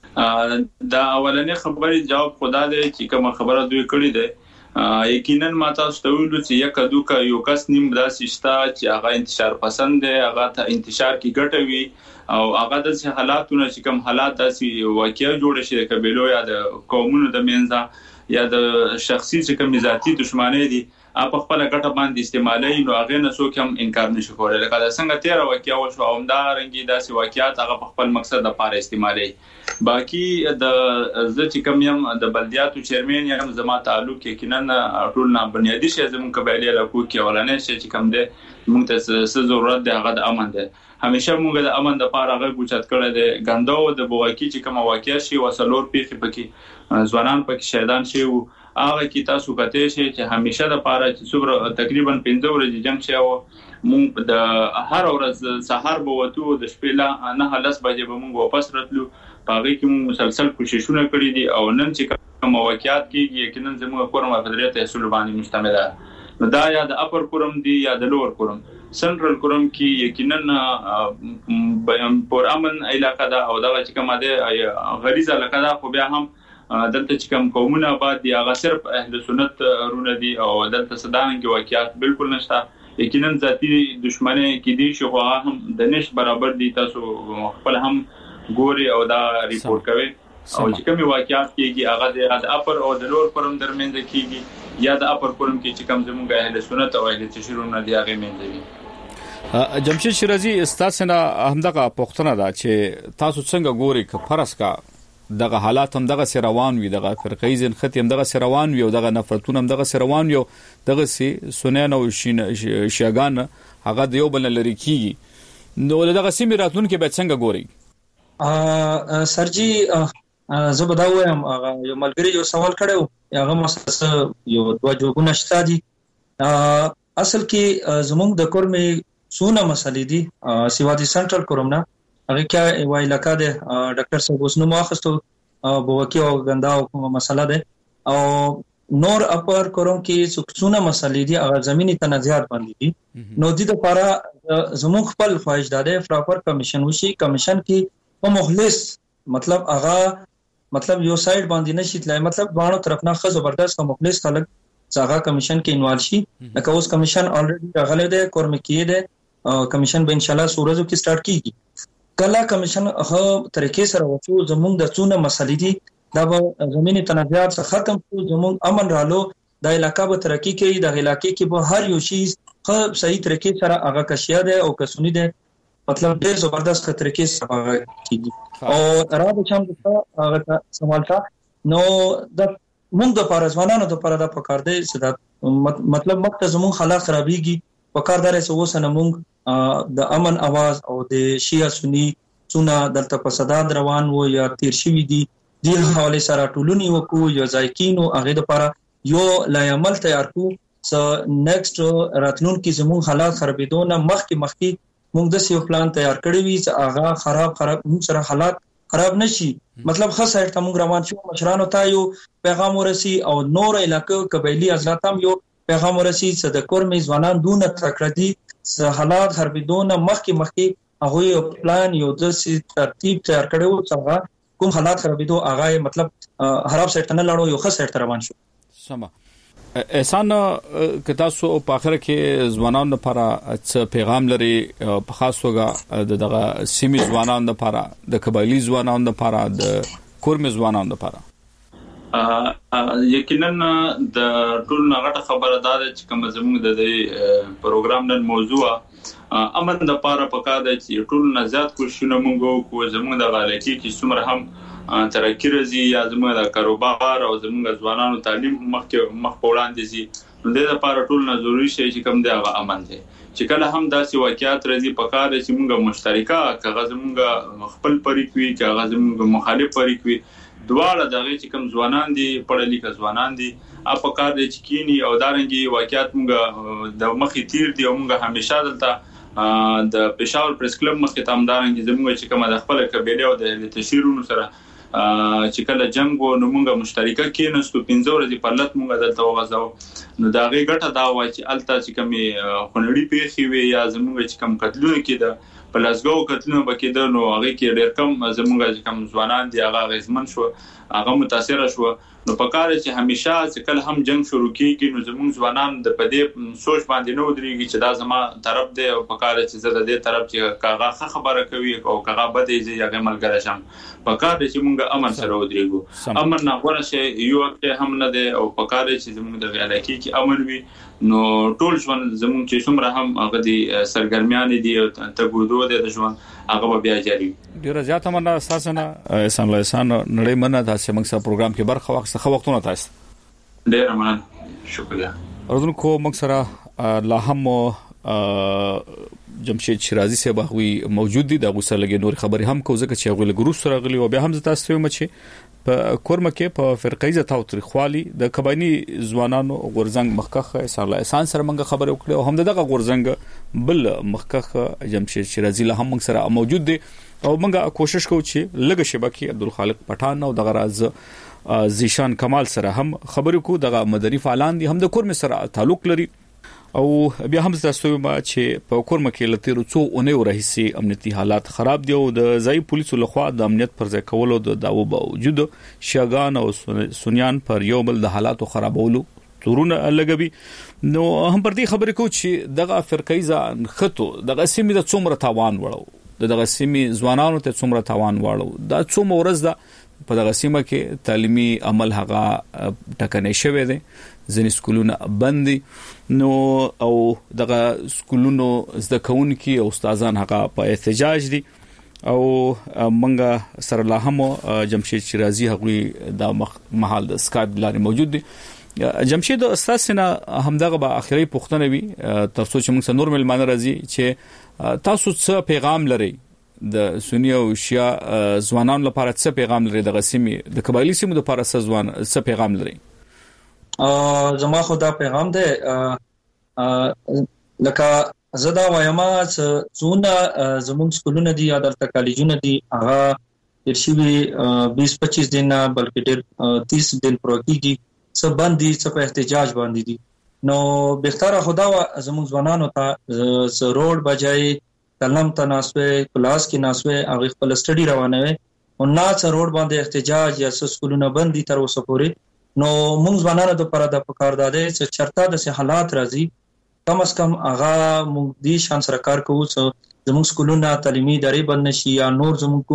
دا اولنې خبرې جواب خدا دی چې کوم خبره دوی کړې ده یقینا ما تاسو ته ویلو چې یک دوکا یو کس نیم داسې شتا چې هغه انتشار پسند دی هغه ته انتشار کې ګټوي او هغه د حالاتونو چې کوم حالات داسې واقعي جوړ شي د قبيلو یا د قومونو د منځه یا د شخصي چې کوم ذاتي دښمنۍ دي په خپل ګټه باندې استعمالي نو هغه نه څوک هم انکار نشي کولای. لکه څنګه 13 واقعیا وشو او دا رنګي داسې واقعیات هغه په خپل مقصد لپاره استعمالي. باقي د چې کوم یم د بلدیاتو چیرمن یم زما تعلق یقینا ټول نه بنیادی شی زموږ قبایلی علاقو کې ولنه شي چې کوم ده موږ ته ضرورت دی هغه د امن ده. همیشه موږ د امن لپاره هغه ګوچات کړی دی غندو د بوواکی چې کوم واقعیا شي وسلور پیخي پکې ځوانان پکې شهیدان شي هغه کی تاسو کته شي چې همیشه د پاره چې صبر تقریبا 15 ورځې جنگ شي او مونږ د هر ورځ سحر به وته د شپې لا نه لس بجې به مونږ واپس راتلو پاره کې مونږ مسلسل کوششونه کړې دي او نن چې کوم واقعیات کېږي یقینا زموږ کورم فدرالي تحصیل باندې مشتمل ده. نو دا یا د اپر کورم دی یا د لوور کورم سنټرل کورم کې یقینا پر امن علاقه ده او دا چې کومه ده غریزه علاقه ده خو بیا هم دلته چې کوم قومونه آباد دي هغه صرف اهل سنت رونه دي او دلته صدانګي واقعیات بالکل نشته. یقینا ذاتی دښمنۍ کې دي شو هم د نش برابر دي تاسو خپل هم ګوري او دا ریپورت کوي او چې کوم واقعیات کېږي هغه د اپر او د لوور پرم درمنځ کېږي یا د اپر پرم کې چې کوم زموږ اهل سنت او اهل تشریعونه دي هغه منځوي. جمشید شیرازي استاد نه همدغه پښتنه ده چې تاسو څنګه ګوري ک فرض کا دغه حالات هم دغه سروان وي دغه فرقې ځین ختم دغه سروان وي او دغه نفرتونه هم دغه سروان وي دغه سي سنن او شیاغان هغه د یو بل لري کیږي نو دغه سیمه راتلون کې به څنګه ګوري سرجی زبداوم یو ملګری یو سوال کړو هغه مسله یو دوه جوابونه شته دي. اصل کې زموږ د کورمې سونه مسلې دي سیوا دي سنټرل کورونا هغه کې وای لکه د ډاکټر صاحب اوس نو ماخستو بووکی او غندا او مسله ده او نور اپر کوروم کې څونه مسلې دي هغه زميني تنازعات باندې دي نو د لپاره زموږ خپل خواهش ده پراپر کمیشن وشي کمیشن کې په مخلص مطلب هغه مطلب یو سایډ باندې نشي تلای مطلب باندې طرف نه خو زبردست مخلص خلک څنګه کمیشن کې انوالو شي لکه اوس کمیشن الریډي راغلی دی کورم کې دی کمیشن به ان شاء الله سورزو کې سٹارټ کیږي. کله کمیشن هغه طریقې سره وڅو زموږ د څونه مسلې دي دا به زمینی تنازعات ختم شو، زموږ امن رالو، د علاقې به ترقی کوي، د علاقې کې به هر یو شی خو صحیح طریقې سره هغه کشیا ده او کسونی ده، مطلب ډېر زبردست طریقې سره هغه کیږي. او را به چم د هغه سوال تا نو د موږ د پارځوانانو د پر د پکار دی صدا مطلب مکه زموږ حالات خرابېږي، پکار دار سه وسنه موږ د امن आवाज او د شیعه سنی څونه دلته فسادات روان وو یا تیر شوی دي د حواله سره ټولونی وکړو یا ځایکینو هغه د پر یو لا عمل تیار کو س نیکسټ راتلون کې زموږ حالات خرابېدو نه مخکې موږ د یو پلان تیار کړی وي چې هغه خراب موږ سره حالات خراب نشي، مطلب خاصه ته موږ روان شو مشرانو ته یو پیغام ورسي او نور علاقې قبایلی حضرات هم یو پیغام ورسي چې د کور میزبانان دونه تکړه حالات خرابېدو نه مخکې هغه پلان یو د ترتیب تیار کړو چې کوم حالات خرابېدو هغه مطلب خراب سیټ نه لاړو یو خاصه ته روان شو. سم احسان که تاسو په اخر کې ځوانانو لپاره څه پیغام لري په خاص توګه دغه سیمې ځوانانو لپاره، د قبایلی ځوانانو لپاره، د کورمې ځوانانو لپاره؟ یقینا د ټول نغټه خبره ده چې کوم زموږ د پروګرام نن موضوع امن د لپاره پکاره ده چې ټول نه زیات کوششونه موږ کوو زموږ د غالکی کې څومره هم ترقی راځي یا زموږ د کاروبار او زموږ ځوانانو تعلیم مخ په وړاندې زی، نو د لپاره ټول نه ضروري شي چې کوم دی هغه امن دی. چې کله هم داسې واقعیت راځي پکاره چې موږ مشترکه کاغذ موږ خپل پریک وي کاغذ موږ مخالف پریک وي دواړه دغه چې کوم ځوانان دي پړه لیکه ځوانان دي په کار دي چې کینی او دارنګي واقعیت موږ د مخې تیر دي او موږ همیشه دلته د پېښور پریس کلب مخې ته همدارنګه زموږ چې کومه د خپل قبیله او د تشیرونو سره چې کله جنگ و نو موږ مشترکه کېناستو 15 ورځې په لټ موږ دلته وغځاو، نو دا غي ګټه دا وای چې الته چې کومي خونړی پیښې وي یا زموږ چې کوم قتلونه کېده په لاسګو قتلونه بکېده نو هغه کې ډېر کم زموږ چې کوم ځوانان دي هغه غیزمن شو، هغه متاثر شو. نو په کار چې همیشه چې کله هم جنگ شروع کیږي نو زموږ ځوانان د پدې سوچ باندې نه ودرېږي چې دا زما طرف دی او په کار چې زه د دې طرف چې کاغه خبره کوي او کاغه بده یې یا ملګری شم، په کار چې موږ امن سره ودرېږو. امن نه غوړه شي یو ته هم نه دی او په کار چې زموږ د علاقې کې امن وي نو ټول ژوند زموږ چې څومره هم هغه دي سرګرمیان دي او ته ګودو دي د ژوند هغه بیا جاري. ډیره زیاته مننه اساسا احسان الله احسان نړۍ مننه تاسو موږ سره پروګرام کې برخه واخیسته وختونه تاسو ډیره مننه شکریہ. ورته موږ سره لا هم جمشید شیرازی صاحب غوي موجود دي د غوسه لګي نور خبري هم کو ځکه چې غوي ګروپ سره غلي او بیا هم تاسو ته مچ په کورمه کې په فرقایزه تاوتریخوالي د کبایني ځوانانو غورزنګ مخکخ احسان سره موږ خبرې وکړو او هم دغه غورزنګ بل مخکخ جمشید شیرازی له هم سره موجود دي او موږ کوشش کوو چې لږه شبکه عبدالخالق پټان او دغه راز زیشان کمال سره هم خبرې کوو. دغه مدني فعالان دي هم د کورم سره تعلق لري او بیا هم تاسو ما چې په کورمه کې لته څو اونې ورهسي امنیتي حالات خراب دي او د ځای پولیسو لخوا د امنیت پر ځای کولو د داو باوجود شاګان او سنیان پر یو بل د حالاتو خرابولو تورونه لګوي. نو هم پر دې خبرې کو چې دغه فرقایزه خطو دغه سیمې د څومره تاوان وړو دغه سیمې ځوانانو ته څومره تاوان وړو دا څومره ورځ ده په دغه سیمه کې تعلیمي عمل هغه ټکنې شوی دی، ځینې سکولونه بند دي نو او دغه سکولونو زده کوونکي او استادان هغه په احتجاج دي او منګه سره لا هم جمشید شیرازی هغوی د محل د اسکایپ لاري موجود دي. جمشید استادنا همدغه به اخیری پوښتنه وي تاسو چې موږ نور ملمانه راځي چې تاسو څه پیغام لري د سنی او شیعه ځوانانو لپاره، څه پیغام لري د غسیمې د قبایلی سیمو لپاره څه پیغام لري؟ زما خدا پیغام ده لکه زدا وایما څونه زموږ سکولونه دي یا د کالجونه دي هغه ترشي 20-25 دن بلکې ډېر 30 دن پروتیږي څه باندې څه په احتجاج باندې دي. نو بهتره خدا زموږ ځوانانو ته روډ بجای کلم تناسوي کلاس کې ناسوي هغه خپل سټډي روانوي او نه څه روډ باندې احتجاج یا سکولونه باندې تر اوسه پورې. نو موږ ځوانانو د پر د پکار داده چې چرته د حالات راځي کم از کم هغه موږ دې شان سره کار کوو چې زموږ سکولونه تعلیمي ادارې بند نشي یا نور زموږ کوم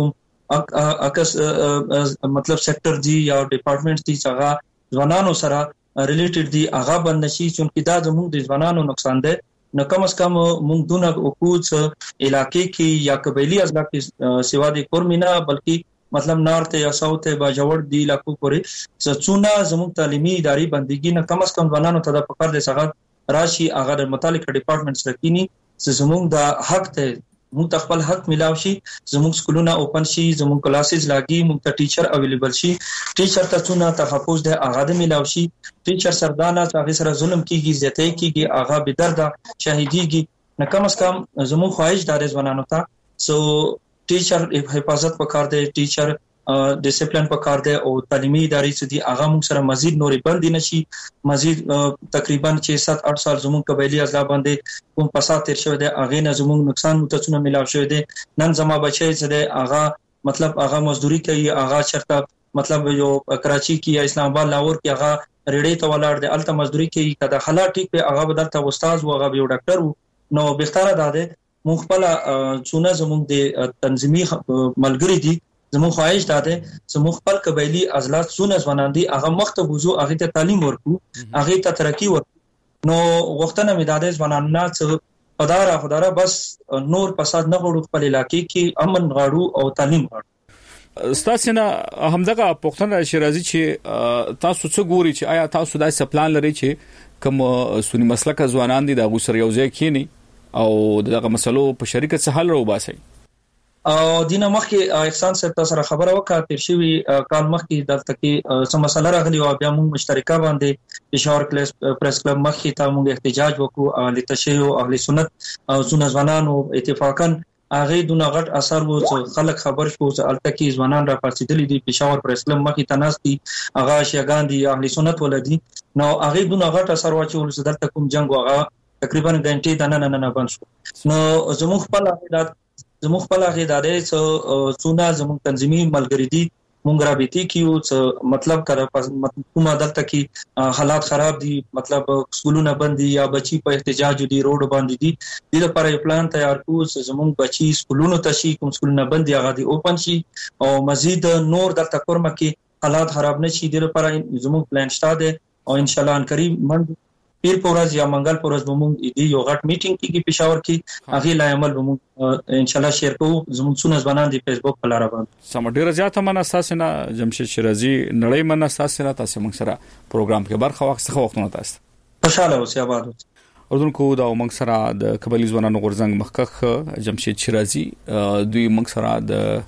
مطلب سېکټر دی یا ډپارټمنټ دی چې ځوانانو سره ریلیټډ دی هغه بند نشي چې دا زموږ د ځوانانو نقصان ده. نو کم از کم موږ دونه حقوق علاقې کې یا قبایلی اضلاع کې سیوا د کورمینا بلکې مطلب نارت یا ساوث باجوړ دی علاقو پورې څونه زموږ تعلیمي ادارې بندګي نه کم از کم ځوانانو ته د پکار د څنګه راشي هغه د متعلق ډپارټمنټ سره کینی چې زموږ د حق ته موږ خپل حق ملاو شي، زموږ سکولونه اوپن شي، زموږ کلاسز لاګي، موږ ته ټیچر اویلیبل شي، ټیچر ته څونه تحفظ ده هغه د ملاو شي، ټیچر سردانه چې سره ظلم کیږي زیاتې کیږي هغه به درده شهیدیږي. نه کم از کم زموږ خواهش دار ځوانانو ته سو ټیچر حفاظت پکار دی، ټیچر ډیسپلین پکار دی او تعلیمي ادارې چې دي هغه موږ سره مزید نورې بندي نشي. مزید تقریبا 6-7-8 سال زموږ قبایلی اضلاع باندې کوم فساد تیر شوی دی هغه نه زموږ نقصان متڅونه ملاو شوی دی. نن زما بچي چې دی هغه مطلب هغه مزدوري کوي، هغه چرته مطلب یو کراچي کې یا اسلام آباد لاهور کې هغه ریډي ته ولاړ دی، الته مزدوري کوي، کله حالات ټیک په هغه بدلته استاد او هغه یو ډاکټر وو. نو بهتره ده موږ خپل څونه زموږ د تنظیمي ملګری دي زموږ خواهش ده چې موږ خپل قبایلی اضلاع څونه ځوانان دي هغه مخته وځو، هغه ته تعلیم ورکو، هغه ته ترقی ورکو. نو وختونه مداده ځوانان نه چې خداره بس نور فساد نه غوړو، خپل علاقې کې امن غاړو او تعلیم غاړو. استاد نه همدغه پښتنه شیرازي چې تاسو څه ګوري چې آیا تاسو دای سپلان لري چې کوم سنی مسلک ځوانان دي د غوسر یو ځای کینی او دغه مسلو په شریکت سره حل راوباسي؟ او دینه مخکې احسان صاحب تاسو سره خبره وکړه تیر شوی کال مخکې دلته کې سم مسله راغلی او بیا موږ مشترکه باندې پېښور پریس کلب مخکې ته موږ احتجاج وکړو اهل تشیع او اهل سنت او څونه ځوانانو اتفاقا هغه دونه غټ اثر وو چې خلک خبر شو چې الته کې ځوانان را پاتېدلې دي پېښور پریس کلب مخکې ته ناستي هغه شیعاګان دي اهل سنت ولدي. نو هغه دونه غټ اثر واچول چې دلته کوم جنگ هغه تقریبا غنټې د نه بند شو. نو زموږ خپل غیدادې څونه زموږ تنظیمي ملګری دي مونږ رابطې کیو چې مطلب کړه کومه دلته کې حالات خراب دي، مطلب سکولونه بند دي یا بچي په احتجاج دي، روډ باندې دي، د لپاره یو پلان تیار کوو چې زموږ بچي سکولونو ته شي، کوم سکولونه بند دي هغه دي اوپن شي او مزید نور دلته کورمه کې حالات خراب نشي. د لپاره زموږ پلان شته ده او ان شاء الله ان قریب من پیر پورز یا منګل پورز بمونږ دی یو غټ میټینګ کیږي پېښور کې، هغه لا عمل بمونږ ان شاء الله شیر کوو زموږ څونه ځوانان دی فیسبوک په لار باندې. سم ډیر زیاته من اساس نه جمشید شیرازي نړۍ من اساس نه تاسو موږ سره پروګرام کې برخه وختونه تاسو خوشاله اوسئ آباد اوسئ. اردوونکو دا موږ سره د قبایلی ځوانانو غورځنګ مخکخ جمشید شیرازي دوی موږ سره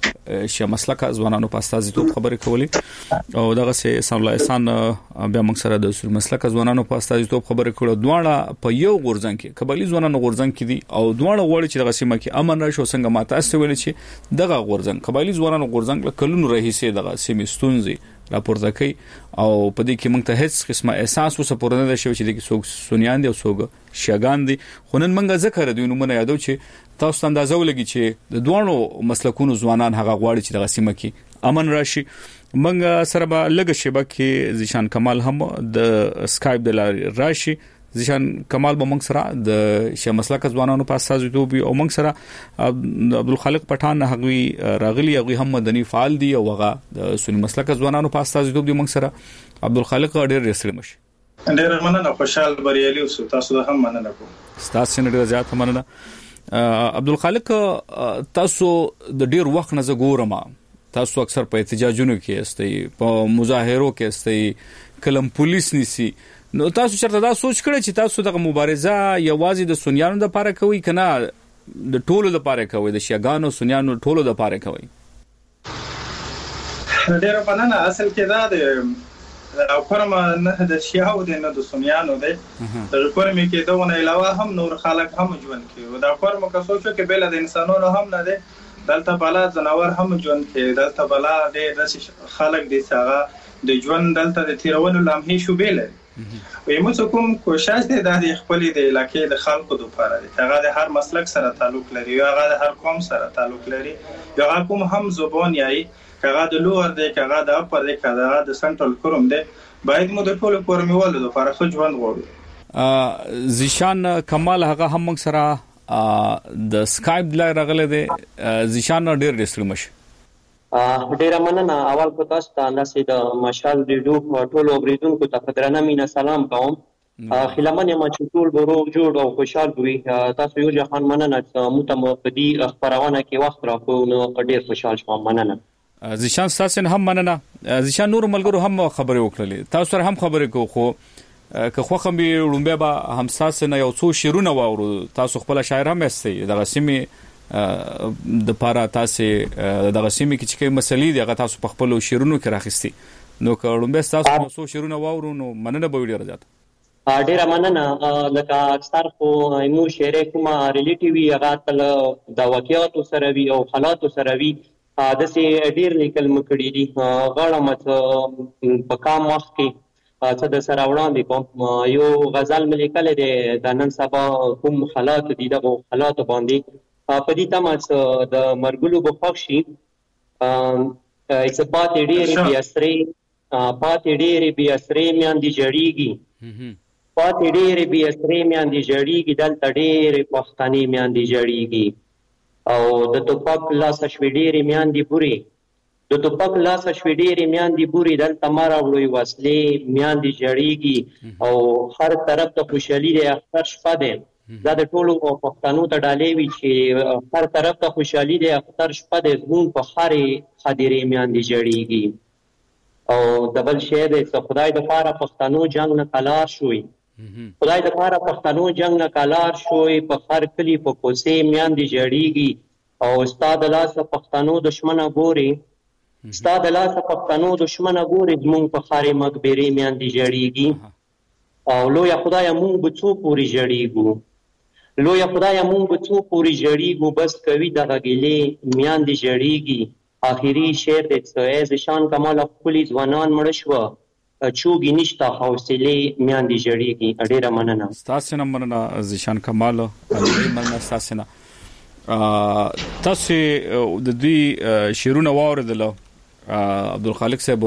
د شیا مسلک ځوانانو په استازي توپ خبرې کولې او دغه سه سم الله احسان بیا موږ سره د سور مسلک ځوانانو په استازي توپ خبرې کړو. دواړه په یو غورځنګ کې قبایلی ځوانانو غورځنګ کې دي او دواړه وړي چې دغه سیمه کې امن راشي. څنګه ماته استویل چې دغه غورځنګ قبایلی ځوانانو غورځنګ له کلونو راهیسې دغه سیمه ستونزي راپورته کوي او په دې کې موږ ته هیڅ قسمه احساس وسپورنه ده شوی چې د څوک سنیان دي او څوک شیعاګان دي. خو نن موږ ذکر دوی نومونه یادو چې تاسو اندازه ولګي چې د دوه مسلکونو ځوانان هغه غواړي چې د سیمه کې امن راشي. موږ سره به لږ شیبه کې ذیشان کمال هم د اسکایپ د لارې راشي. ذیشان کمال به موږ سره د شیا مسلک ځوانانو په اساس دوی او موږ سره عبدالخالق پټان هغوی راغلی هغوی هم مدني فعال دي او هغه د سنی مسلک ځوانانو په اساس دوی موږ سره عبدالخالق ډېر رسل مشي. ډېر مننه، خوشحال بریالي اوسو. تاسو هم مننه کوم. تاسو نه ډېر زیات مننه. عبدالخالق تاسو د ډېر وخت نه زګورم تاسو اکثر په احتجاجونو کې استئ، په مظاهرو کې استئ، کلم پولیس نیسی. نو تاسو چرته دا سوچ کړی چې تاسو دغه مبارزه یوازې د سنیانو د لپاره کوي کنه د ټولو لپاره کوي، د شیعاګانو سنیانو ټولو د لپاره کوي؟ ډېر مننه. اصل کې دا د او پرم نه د شیعاو د نه د سنیانو دی د پرم کې دونه علاوه هم نور خلک هم ژوند کوي او دا پرم که سوچو کې بل د انسانانو هم نه دی، دلته بلا جناور هم ژوند کوي، دلته بلا د خلک دي څنګه د ژوند دلته د تیرولو لمحې شو بیل وي. موږ کوم کوشش دی د خپل د علاقې د خلکو لپاره دی، هغه د هر مسلک سره تعلق لري، هغه د هر قوم سره تعلق لري، هغه کوم هم زبان یای هغه د لوړ دی، هغه د اپر دی، هغه د سنټرل کوم دی، باید موږ د ټولو پرمیوالو لپاره خو ژوند غواړو. ذیشان کمال هغه هم موږ سره د اسکایپ لای راغله دی. ذیشان ډېر رسل مشه. ډیره مننه. اول خو تاسو ته داسې د مشال ریډیو ټولو اوریدونکو ته په درنه مینه سلام کوم. خیلمن یم چې ټول به روغ جوړ او خوشحال وي. تاسو یو جهان مننه چې موږ ته په دې خپرونه کې وخت راکړو، نو ډیر خوشحال شوم. مننه. زیشان تاسو هم مننه. زیشان نور ملګرو هم خبرې وکړلې، تاسو سره هم خبرې کو، خو که خو هم لومبه به هم تاسو نه یو څو شیرونه واورو. تاسو خپل شاعر هم یاستئ، د غسیمې د پاره تاسو د غسیمې کې چې مسلې دی هغه تاسو په خپل شیرونو کې راخستي، نو که لومبه تاسو څو شیرونه واورو نو مننه به ډیره زیاته. ډیره مننه. لکه اکثر خو مو شعر کومه ریلیټیوي هغه تل د واقعیاتو سره وي او حالاتو سره وي. داسې ډیر لیکل مکړي دي. غواړم په کام وخت کې څه د سره وړاندې کوم. یو غزل مې لیکلی دی د نن سبا کوم حالات دي، دغو حالاتو باندې په دې تمه چې د مرګلو به خوښ شي. پاتې ډېرې بې اسرې میندې ژړېږي، پاتې ډېرې بې اسرې میندې ژړېږي، دلته ډېرې پښتنې میندې ژړېږي. او د ټوپک لاسه شوې ډېرې میندې بورې، د ټوپک لاسه شوې ډېرې میندې بورې، دلته مه راوړئ وسلې میندې ژړېږي. او هر طرف ته خوشحالي دی، اختر شپه دی. دا د ټولو پښتنو ته ډالۍ وي چې هر طرف ته خوشحالي دی، اختر شپه دی، زمونږ په هرې خدیرې میندې ژړېږي. او د بل شی دی چې خدای دپاره پښتنو جنګ نه کلار شوی، خدای دپاره پښتنو جنګ نه کلار شوی، په هر کلي په کوڅې میندې ژړېږي. او ستا د لاسه پښتنو دشمنه ګورې، ستا د لاسه پښتنو دشمنه ګورې، زمونږ په هرې مقبرې میندې ژړېږي. او لویه خدایه مونږ به څو پورې ژړېږو، لویه خدایه مونږ به څو پورې ژړېږو، بس کوي دغه ګیلې میندې ژړېږي. آخري شعر دی چې ای زیشان کماله ښکلي ځوانان مړه شوه، چوګې نشته حوصلې میندې ژړېږي. ډېره مننه. ستاسو نه مننه زیشان کمال، ډېره مننه ستاسو نه. تاسو د دې شعرونه واوریدل عبدالخالق صاحب،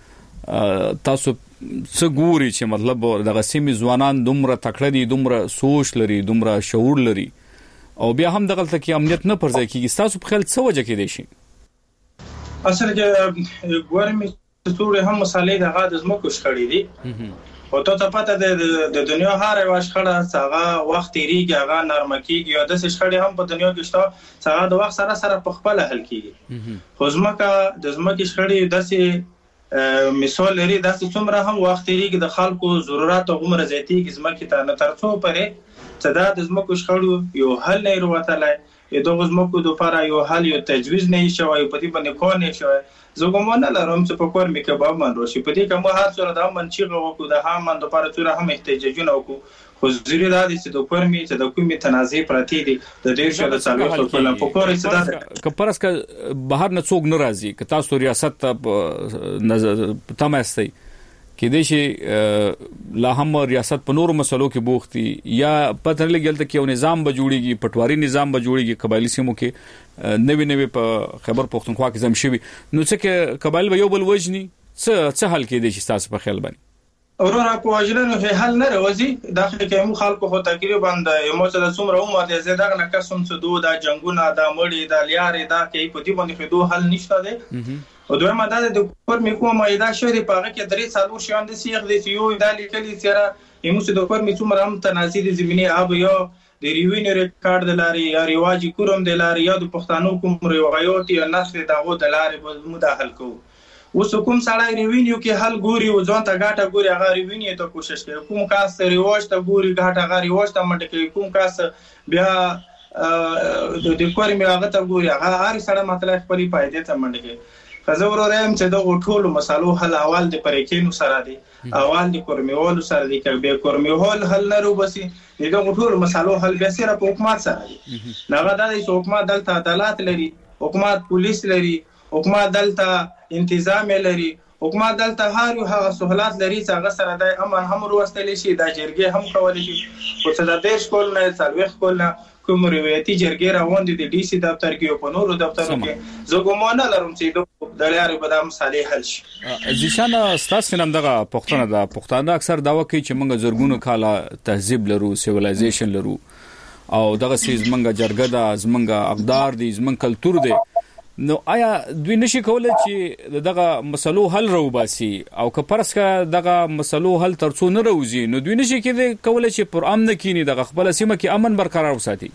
تاسو څه ګوري چې مطلب د غسیمې ځوانان دومره تکړه دي، دومره سوچ لري، دومره شعور لري، او بیا هم دغلته کې امنیت نه پر ځای کېږي؟ ستاسو په خیال څه وجه کېدای شي؟ اصل کې ګورم چې ټول هم مسالې دغه د ځمکو شخړې دي، او ته پته د دنیا هر یو شخړه څنګه وخت تیریږي، هغه نرمه کېږي، او داسې شخړې هم په دنیا کې شته څنګه د وخت سره په خپله حل کېږي. خو ځمکه د ځمکې شخړې داسې مثال لري، داسې څومره هم وخت تیریږي د خلکو ضرورت هغومره زیاتېږي ځمکې ته، نه تر څو پورې چې دا د ځمکو شخړو یو حل نه یې راوتلی، دغو ځمکو دپاره یو حل یو تجویز نه یې شوی، په دې باندې کار نه یې شوی. زه ګمان نه لرم چې په کور مې کې به امن راشي. په دې کې موږ هر څومره د امن چیغه وکړو، د امن دپاره څومره هم احتجاجونه وکړو، خو ضروري دا دی چې د کور مې چې د کومې تنازع پرتې دي د 150 کلن په کور یې څه که پرس که بهر نه څوک نه راځي، که تاسو ریاست ته تمه یاستئ کېدای شي لا هم ریاست په نورو مسلو کې بوختي، یا پته نه لګي چې یو نظام به جوړیږي، پټواري نظام به جوړیږي قبایلی سیمو کې، نوی په خیبر پختونخوا کې زم شوي، نو څه کې قبایل به یو بل وژني، څه حل کېدای شي تاسو په خیال باندې؟ اورونه په وژنو حل نه راوځي. داخله کې مو خلکو خو تقریبا د یو څه څومره عمر دی زه دغه نه قسم څه دوه د جنگونه د مړی د لیارې دا کې په دې باندې خو حل نشته دی. او دویمه دا د کور مې کومه ایدا شوې په هغه کې درې څلور شیان د سیغ د یو د لیکلي سره یمو څه د کور مې څومره هم تناسب زمینی اب یا د ریوینې ریکارډ د لاري یا ریواجی کوم د لاري یا د پښتنو کوم روایت یا نسل دغه د لاري به مداخل کوو. اوس کوم سړی ریوینیو کې حل ګوري او ځان ته ګټه ګوري، هغه ریوینیو ته کوشش کوي، کوم کاس ریواج ته ګوري ګټه هغه ریواج ته منډه کوي، کوم کاس بیا د کور مې هغه ته ګوري، هغه هر سړی مطلب خپل فائدې ته منډه کوي. فزه ورایم چې د ټولو مسالو حل اول د پریکینو سره دی، اول د کورمیوالو سره دی، که به کورمیوال حل نه روبسي د ټولو مسالو حل بیا سره په حکومت سره دی. هغه د حکومت دلته عدالت لري، حکومت پولیس لري، حکومت دلته انتظام لري، حکومت دلته هر یو هغه سہولت لري چې هغه سره د امن هم وروستل شي، د جرګې هم کول شي. خو څه د دیش کول نه څلويخ کول نه کوم روایتي جرګې روان دي د ډي سي دفتر کې او په نورو دفترو کې، زه ګمان نه لرم چې د لارې به د مسالې حل شي. ځیشان ستاسو نن دغه پښتنه ده، پښتانه اکثر داوا کوي چې موږ زرګونو کاله تهذیب لرو، سیویلایزیشن لرو، او دغه سیز موږ جرګه ده، زمونږ اقدار دي، زمونږ کلچر دی. نو آیا دوی نشي کولای چې دغه مسلو حل راوباسي او که پرسکه دغه مسلو حل ترڅو نه راوځي نو دوی نشي کولای چې پر امن کینی دغه خپل سیمه کې امن برقرار وساتي؟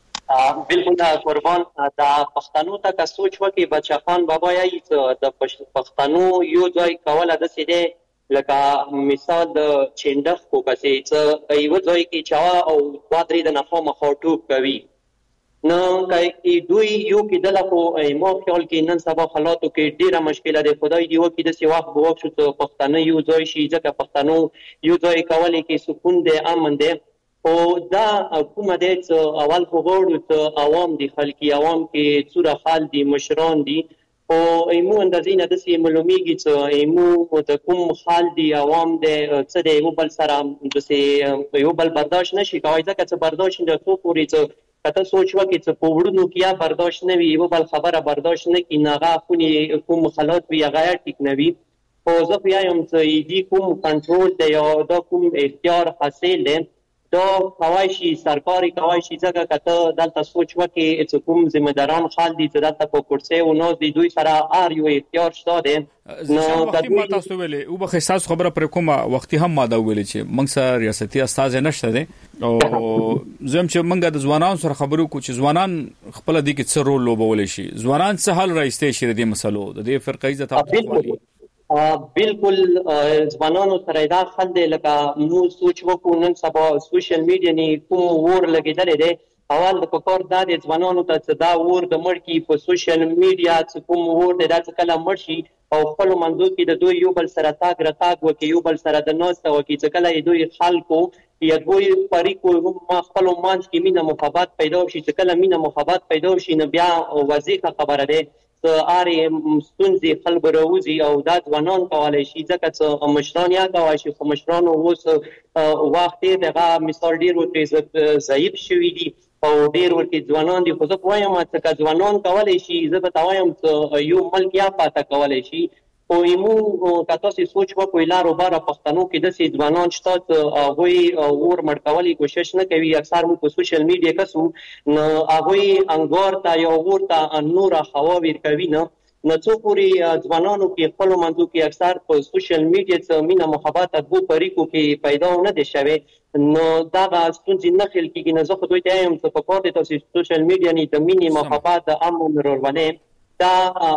بالکل قربان دا پښتنو ته که سوچ وکړي بچا خان بابا یې د پښتنو یو ځای کوله د سیده لکه مثال د چندخ کو کسې چې یو ځای کې چا او وادري د نفو مخاطب کوي نو کای دوی یو کې د لکو مو خیال کې نن سبا حالاتو کې ډیره مشکله ده خدای دی وکي د سیواخ بو شو ته پښتنه یو ځای شي ځکه پښتنو یو ځای کولای کې سکون ده امن ده او دا حکومت د اول وګورو ته عوام دي خلکي عوام کې څوره حال دي مشران دي او ایمو اندازینه د سی معلومیږي چې ایمو د کوم حال دي عوام د څه د یو بل سره د یو بل برداشت نشي کوي ځکه چې برداشت د څو پوری ته کته سوچ وکړي چې په وړونو کې برداشت نه وي یو بل خبره برداشت نه کی ناغه خوني کوم خلات وي هغه ټیک نه وي او زه پیایم چې دی کوم کنټرول دی یا دا کوم اختیار حاصل دی دا کوایشي سرکاري کوایشي ځکه کته دلته سوچ وکړي چې کوم ذمہداران خال دي چې دلته په کورسي او نو د دوی سره ار یو اختیار شته دی نو د دوی تاسو ویلې او به احساس خبره پر کومه وختي هم ماده ویلې چې موږ سره ریاستي استاد نشته دي او زم چې موږ د ځوانانو سره خبرو کو چې ځوانان خپل د کې څه رول لوبول شي ځوانان څه حل راځي شي د مسلو د دې فرقې ځته بالکل ځوانانو سره دا خل دی لکه مو سوچ وکړو نن سبا سوشل میډیا نه کوم ور لګیدل دی اول د پکور د ځوانانو ته دا ور د مړ کی په سوشل میډیا څخه کوم ور د داسې کله مرشي او خپل منځو کې د دوی یو بل سره تاګ راتاګ وکي یو بل سره د نوسته وکي چې کله دوی خلکو یا دوی پریکو ما خپل منځ کې مینه محبت پیدا شي چې کله مینه محبت پیدا شي نه بیا وظیفه خبره ده اری ستونزې خلک راوځي او دا ځوانان کولای شي ځکه چې مشران یا کولای شي خو مشران اوس وخت دغه مثال ډیر ورته ضعیف شوی دي او ډیر ورته ځوانان دي خو زه وایم چې ځوانان کولای شي زه به وایم چې یو ملک یا پاته کولای شي او ایمو کته سي سوچ وکوي لارو بار پښتنو کې د سي ځوانان شته هغه ور مړکولي کوشش نه کوي اکثر مو په سوشل میډیا کسو نو هغه انګور تا یو ورته نور هوا ور کوي نه څو پوری ځوانانو کې خپل منځو کې اکثر په سوشل میډیا څخه مینه محبت ابو پریکو کې پیدا نه دي شوی نو دا ستونزې نه خل کېږي نه زه خو دوی ته هم څه په کوټه تاسو سوشل میډیا نه د مینه محبت د امن ورونه دا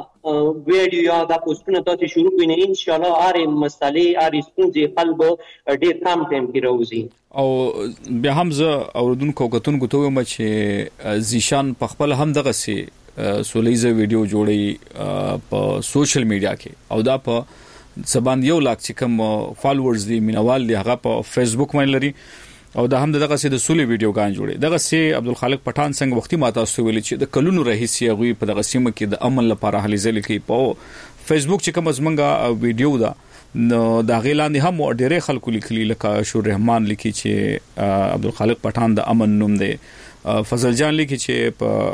ویډیو یا دا پوسټونه تاسو شروع کړئ ان شاء الله اری مسالې اری ستونزې قلب ډېر کم ټایم کې راوځي او بیا هم زه اوردونکو غتونکو ته وایم چې زیشان په خپل هم دغه سي سولېزه ویډیو جوړي په سوشل میډیا کې او دا په سبان 1 لاکھ چې کوم فالوورز دي مینوال دي هغه په فیسبوک باندې لري او دا هم دغه سي د سولې ویډیو غان جوړي دغه سي عبدالخالق پټان څنګه وختي ماته سویل چې د کلونو رئیسي غوي په دغه سیمه کې د امن لپاره هلي ځل کې په فیسبوک چې کوم زمنګا ویډیو دا نو دا غیلاندې هم ډېرې خلکو لیکلي لکه شور رحمان لیکي چې عبدالخالق پټان د امن نوم دی فضل جان لیکي چې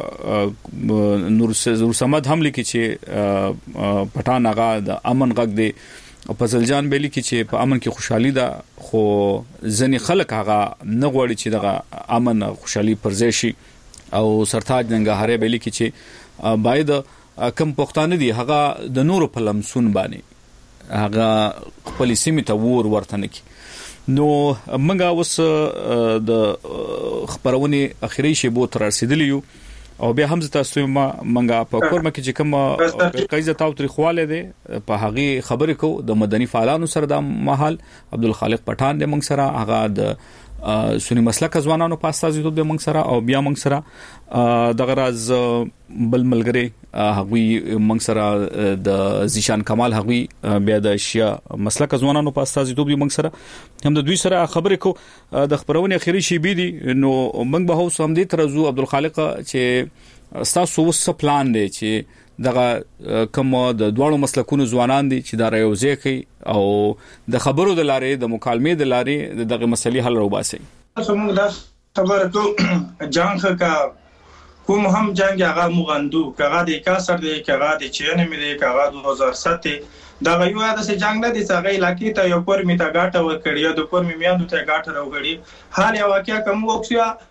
په نور سمد هم لیکي چې پټان هغه د امن غږ دی او فضل جان بیلی کی چې په امن کې خوشحالي ده خو ځنې خلک هغه نه غواړي چې دغه امن خوشحالي پرځای شي او سرتاج ننګهاري بیلی کی چې باید کم پښتانه دي هغه د نور په لمسون باندې هغه خپل سیمه ته ورته نه کی نو منګه اوس د خبرونه اخیری شی بو تر رسیدلی او بیا هم تاسو منګه په کورمه کې چې کوم قایزه تاو تاریخواله ده په هغه خبرې کو د مدني فعالانو سره د محل عبدالخالق پټان د منګ سره هغه د سنی مسلک ځوانانو په استازیتوب د منګ سره او بیا منګ سره د غراز بل ملګری هغه منګ سره د زیشان کمال هغه بیا د شیا مسلک ځوانانو په استازیتوب د منګ سره هم د دوی سره خبرې کو د خبرونه اخیری شی بي دي نو منګ به اوس هم دې ترزو عبدالخالق چې تاسو وسه پلان دی چې دغه کوم د دوړو مسلکونو ځوانان دي چې دا راوځي کوي او د خبرو د لارې د مکالمې د لارې دغه مسلې حل راوباسي موږ دا خبره کو جنگ کا کوم هم جنگ هغه مغندو کغه د 61 دی کغه د 96 دی کغه 2007 دا یو د سه جنگ نه دي څنګه علاقې ته یو پر میته گاټه وکړی د پر میاندو ته گاټه راوغړي حال یو واقعیا کوم وکړیا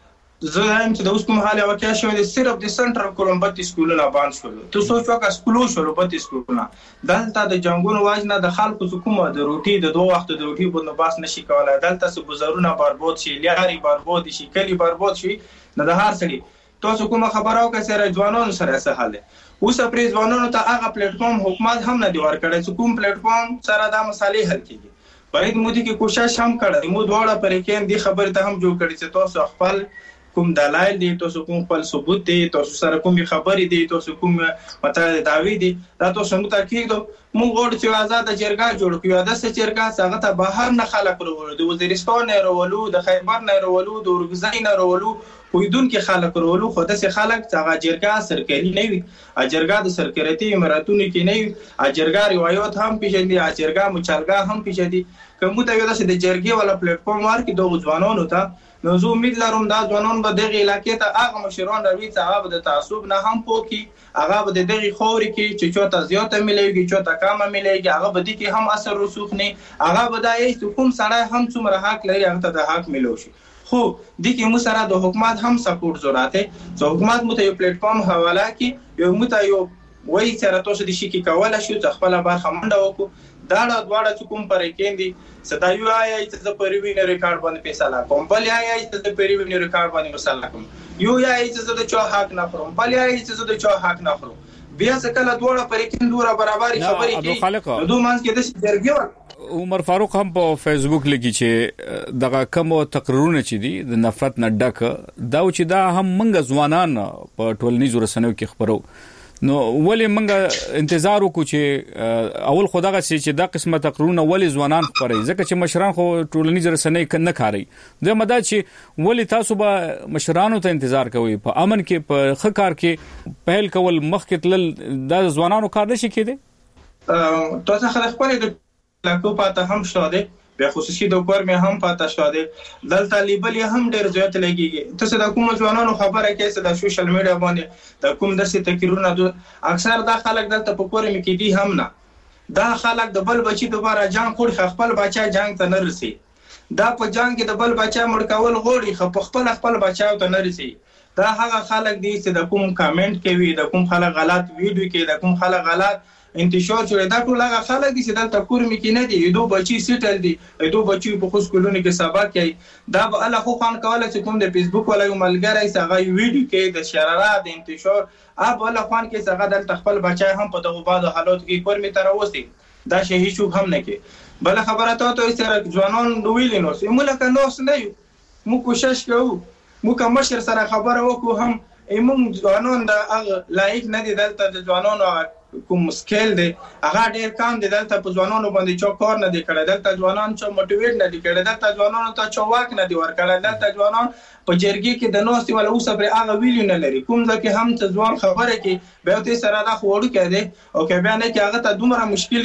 زه هم چې د اوس کوم حال واقع شوی دی صرف د سنټرل کولمبت سکولونه باندې شول. ته سوچ وکړه سکولو شول په سکولونه دلته د جنگونو واجنه د خلکو حکومت د روټي د 2 وخت د روټي بندوبست نشي کولای. دلته څه گزارونه برباد شي، لیاري برباد شي، کلی برباد شي. نه د هر سړي تاسو کومه خبره وکړه سره ځوانانو سره څه حل اوس پرې ځوانانو ته هغه پلیټ فارم حکومت هم نه دی ورکړی چې کوم پلیټ فارم سره دا مسالې حل کیږي. باید مودي کې کوشش هم کړی مو دواړه پرې کې دي خبره ته هم جوړ کړی چې تاسو خپل کوم دلایل دي، تاسو کوم خپل ثبوت دي، تاسو سره کوم خبرې دي، تاسو کوم مطلب دعوی دي دا تاسو موږ ته کېدو. موږ غواړو چې آزاد جرګه جوړ کړو. دا څه جرګه څنګه ته بهر نه خلک وروړو، د وزیرستان نه وروړو، د خیبر نه وروړو، د اورګزای نه وروړو، ویدون کې خلک وروړو. خو د څه خلک څنګه جرګه سرکاري نه وي، جرګه د سرکارتي اماراتونو کې نه وي، جرګه روایت هم پیژندي، جرګه مچالګه هم پیژندي. کوم ته یو د جرګې ولا پلیټ فارم ورکړي د ځوانانو ته، نو زه امید لرم دا ځوانان به دغه علاقې ته هغه مشران راوي چې هغه د تعصب نه هم پوکي، هغه به دغه خوري کې چې چوته زیاته مليږي چوته کمه مليږي، هغه به دي کې هم اثر رسوخ نه، هغه به دا یې کوم سړی هم څومره حق لري هغه ته د حق ملو شي. خو د کې مو سره د حکومت هم سپورټ ضرورت دی چې حکومت مو ته یو پلیټ فارم حواله کړي، یو مو ته یو وایي چې تاسو د شي کې کولای شو چې خپل برخه منډه وکړو. دا دواړه چې کوم پرې کېندي ستایو آیا چې د پریوینه ریکارډ باندې فیصله کوم، بل آیا چې د پریوینه ریکارډ باندې فیصله کوم، یو یا چې د چا حق نه خورم، بل یا چې د چا حق نه خورم. بیا څه کله دواړه پرې کېندو را برابرۍ خبرې کوي. دوه مانځ کې د جرګې عمر فاروق هم په فیسبوک لګی چې دغه کوم تقریرونه چې دي د نفرت نه ډک دا چې دا هم منګ ځوانان په ټولنیزو رسنیو کې خبرو. نو ولې منګه انتظار وکړو چې اول خدغه چې دا قسمه تقریرونه ولې ځوانان خبري، ځکه چې مشران خو ټولنیز رسنۍ نه کاري. د مدا چې ولې تاسو به مشرانو ته انتظار کوئ، په امن کې په ښه کار کې پهل کول مخکې تل دا ځوانانو کار نشي کېده. تاسو خپل د لاکو پاته هم شاده بیا خصوصي د کور مې هم پاته شاده دلته لیبل هم ډیر زیات لګیږي. تاسو د کوم ځوانانو خبره کوي د سوشل میډیا باندې د کوم داسې تکرارونه اکثر دا خلک دلته په کور مې کې دي هم نه. دا خلک د بل بچي دوباره جنگ خوري، خپل بچا جنگ ته نه رسي. دا په جنگ کې د بل بچا مړ کول غوړي، خو خپل بچاو ته نه رسي. دا هغه خلک دي چې د کوم کامنټ کوي، د کوم خلک غلط ویډیو کوي، د کوم خلک غلط انتشار جوړه. دا ټول هغه خلک دي چې دلته کور مې کې نه دي، دوه بچي سیټل دي، دوه بچي په خو سکولونو کې سبق کوي. دا به الله خو خان کوله چې کوم د فیسبوک ولا یو ملګری څنګه ویډیو کوي د شرارت د انتشار اب الله خان کې څنګه دلته خپل بچای هم په دغه بعد حالات کې کور مې تر اوسه دا شي هیڅ هم نه کوي. بل خبره ته سره ځوانان دویل نو سیمولکه نوس نه یو مو کوشش کوو، مو کوم مشر سره خبره وکړو هم ایمون ځوانان د لایق نه دي. دلته د ځوانانو کوم سکیل دی هغه ډیر کم دی، دلته په ځوانانو باندې چا کار نه دی کړی، دلته ځوانان چا موټیویټ نه دی کړی، دلته ځوانانو ته چا واک نه دی ورکړی، دلته ځوانان په جرګې کې د نوستي ولا اوس پر هغه ویلیو نه لري. کوم ځکه هم ته ځوان خبره کې به ته سره دا خوړو کې دی او کې بیا نه کې هغه ته دومره مشکل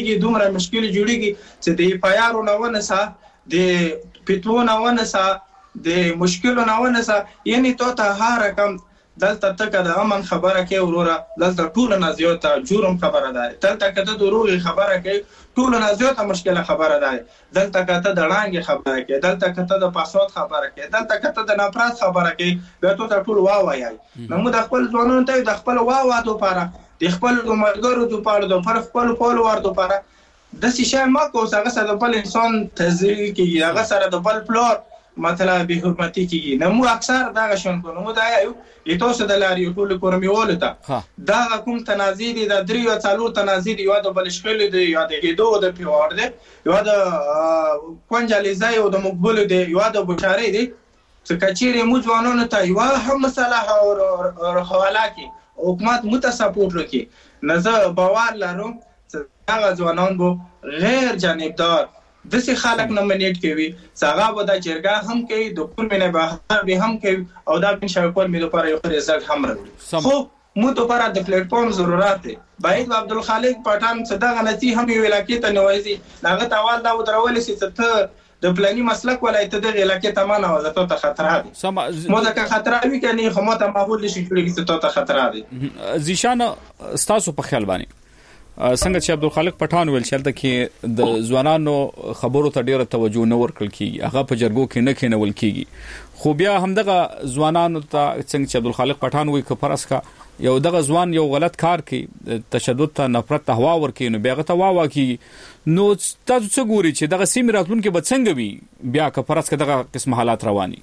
جوړیږي چې د پایارو نه ونسا د پټلو نه ونسا د مشکلو نه ونسا. یعنی ته هر رقم دلته تک د امن خبره کې وروره دلته ټول نه زیاته جرم خبره ده، دلته کته د روغي خبره کې ټول نه زیاته مشکله خبره ده، دلته کته د ړانګ خبره کې، دلته کته د پاسورډ خبره کې، دلته کته د نفرت خبره کې، به ته ټول وایي. نو موږ د خپل ځوانانو ته د خپل واواتو لپاره د خپل ملګرو لپاره د خپل فالوور لپاره د شي ما کو څنګه سره د بل انسان تذلیل کې هغه سره د بل پلور مطلب به حرمتي کیږي. نو مو اکثر دا غشن کو نو دا یو تاسو د لاري ټول کورمي ولته دا کوم تنازع دي د درې او څلور تنازع دي، یو د بل شکل دي، یو د هدو د پیوړ دي، یو د کونجالیزای او د مقبول دي، یو د بشاري دي. چې کچيري مو ځوانانو ته یو هم مسله او حواله کی حکومت متسپورټ لکي نزه باور لرم چې هغه ځوانان بو غیر جانبدار دسي خلک نومینیټ کوي، څنګه به د جرګه هم کوي، د کور مینه به هم کوي او دا بن شاکور مې لپاره یو رزلټ هم راوړي. خو مو ته لپاره د پلیټ فارم ضرورت دی. باید عبدالخالق پټان صدغه نتی هم یو علاقې ته نوایزي هغه تاوال دا ودرول شي چې د پلاني مسلک ولایت د علاقې ته مانه وځه ته خطر دی. مو دا خطر وی کني خو ماته معقول نشي کېږي چې ته خطر دی. زیشان تاسو په خیال باندې څنګه چې عبدالخالق پټان ویل چې کې د ځوانانو خبرو ته ډیره توجه نه ورکړل کیږي هغه په جرګو کې نه کېنول کیږي خو بیا همدغه ځوانانو ته څنګه چې عبدالخالق پټان وی کفرس کا یو دغه ځوان یو غلط کار کوي تشدد ته نفرت ته هوا ورکوي نو بیا غته واوا کیږي نو تاسو څه ګوري چې دغه سیمه راتلونکي به څنګه وي بیا کفرس کا دغه قسم حالات رواني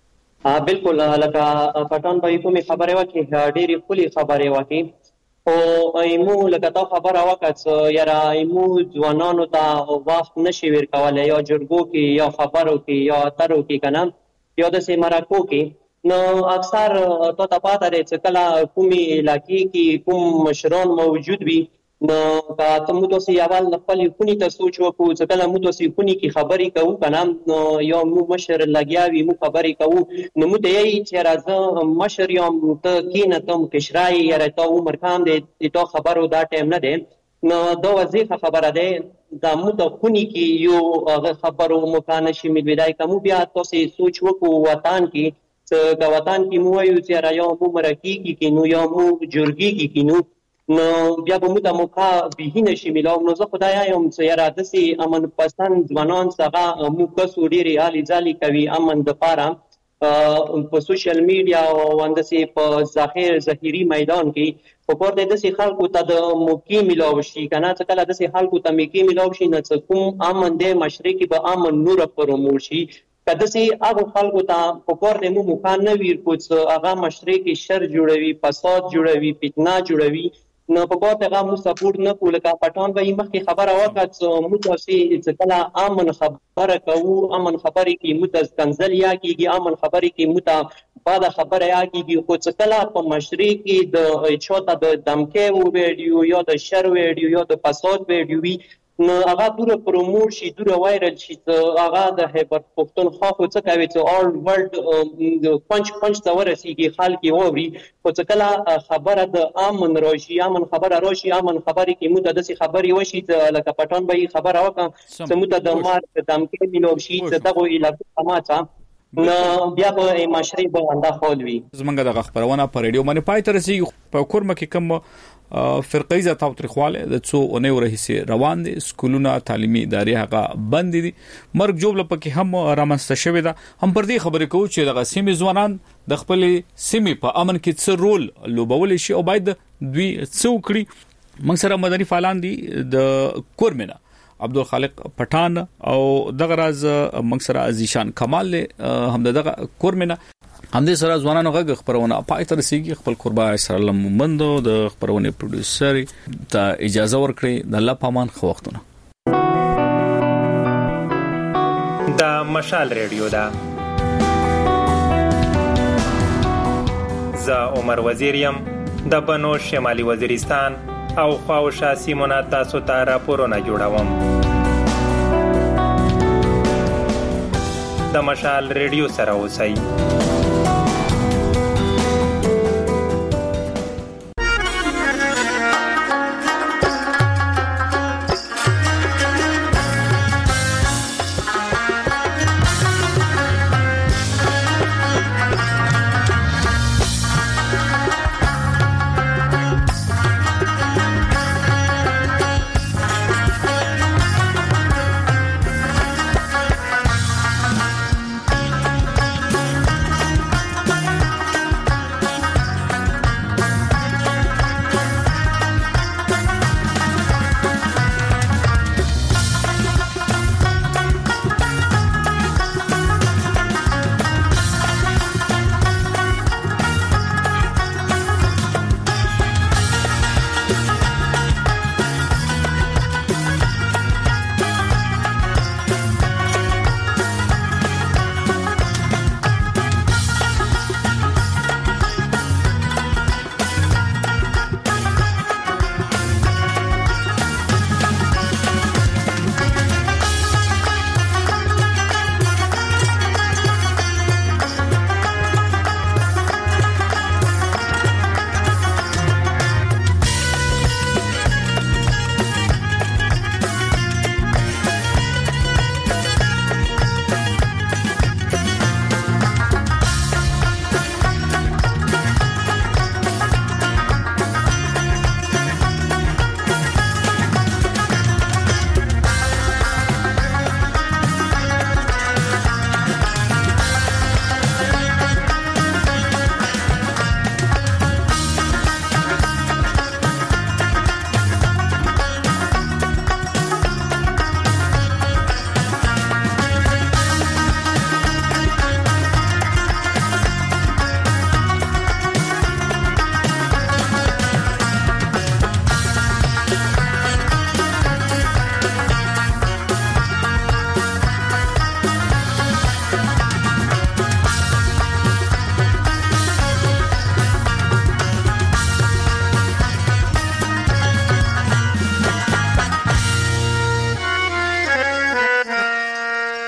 بالکل لکه پټان به کومه خبره وکي ډېری خولي خبره وکي او ایمو لکه تا خبره وکړه یاره ایمو ځوانانو ته وخت نشي ورکولی یا جرګو کې یا خبرو کې یا اترو کې کنه یا داسې مرکو کې نو اکثر تا ته پاته دی چې کله کومې علاقې کې کوم مشران موجود وي نو که ته موږ داسې اول خپلې خونې ته سوچ وکړو چې کله موږ داسې خونې کې خبرې کوو که نه نو یا موږ مشر لګیا وي موږ خبرې کوو نو موږ ته یایي چې یاره زه مشر یم ته کښېنه ته مکشره یې یاره تا عمر کم دی د تا خبرو دا ټایم نه دی نو دا وظیفه خبره دی دا موږ ته خونې کې یو هغه خبرو مکانه شامل وي که موږ بیا تاسې سوچ وکړو وطن کې چې که وطن کې موږ وایو چې یاره یا موږ مرکې کې کینو یا موږ جرګې کې کینو نو بیا به موږ ته موقع به نشي میلاو نو زه خدای یم چې یاره داسې امن پسند ځوانان څخه موږ کسو ډېرې هلې ځلې کوي امن دپاره په سوشل میډیا او همداسې په ظاهري میدان کې پکار دی داسې خلکو ته د موقع میلاو شي که نه چې کله داسې خلکو ته موقع میلاو شي نو چې کوم امن دی مشرق کې به امن نوره پروموټ شي که داسې هغو خلکو ته پکار دی موږ موقع نه ویرکو چې هغه مشرق کې شر جوړوي فساد جوړوي فتنه جوړوي نو په کومه پیغام مو سپورټ نه کوله کا پټان به مخکې خبره وکړه چې موږ چې کله امن خبره کوو امن خبرې کې موږ کنزل یا کېږي امن خبرې کې موږ بعد خبره یا کېږي خو چې کله په مشرق کې د چاته د دمکې ویډیو یا د شر ویډیو یا د فساد ویډیو وي نو هغه دوره پروموټ شي دوره وایرل شي هغه د خیبر پښتونخوا خو څه کوي چې آل ورلد پنځ ته ورسیږي خلک یې واوري خو چې کله خبره د امن راشي امن خبره راشي امن خبرې کې موږ ته داسې خبرې وشي چې لکه پټان به یې خبره وکړه چې موږ ته د مار دمکې میلاو شي چې دغو علاقو سماڅه نو بیا به معاشرې به انداخول وي زمونږ دغه خبرونه په ریډیو باندې پای ته رسېږي په کورمه کې کوم فرقیزه تاوتریخواله د څو اونۍ راهیسې روان دي سکولونه تعلیمي ادارې هغه بند دي مرګ جوړ لپاره هم رامنځته شوی دا هم پر دې خبرې کوو چې دغه سیمې ځوانان د خپل سیمې په امن کې څه رول لوبول شي او باید دوی څه وکړي موږ سره مدني فعالان دي د کورمنه عبدالخالق پټان او دغه راز موږ سره عزیشان کمال هم دغه کورمنه هم دې سره ځوانانو غږ خبرونه پای ته رسیږي خپل قربا اسرائیل مومندو د خبرونه پروډوسر ته اجازه ورکړي د الله پامان خو وختونه د مشال ریډیو دا ز عمر وزیریم د بنو شمالي وزیرستان او خواوشا سیمونه تاسو ته راپورونه جوړوم د مشال ریډیو سره اوسئ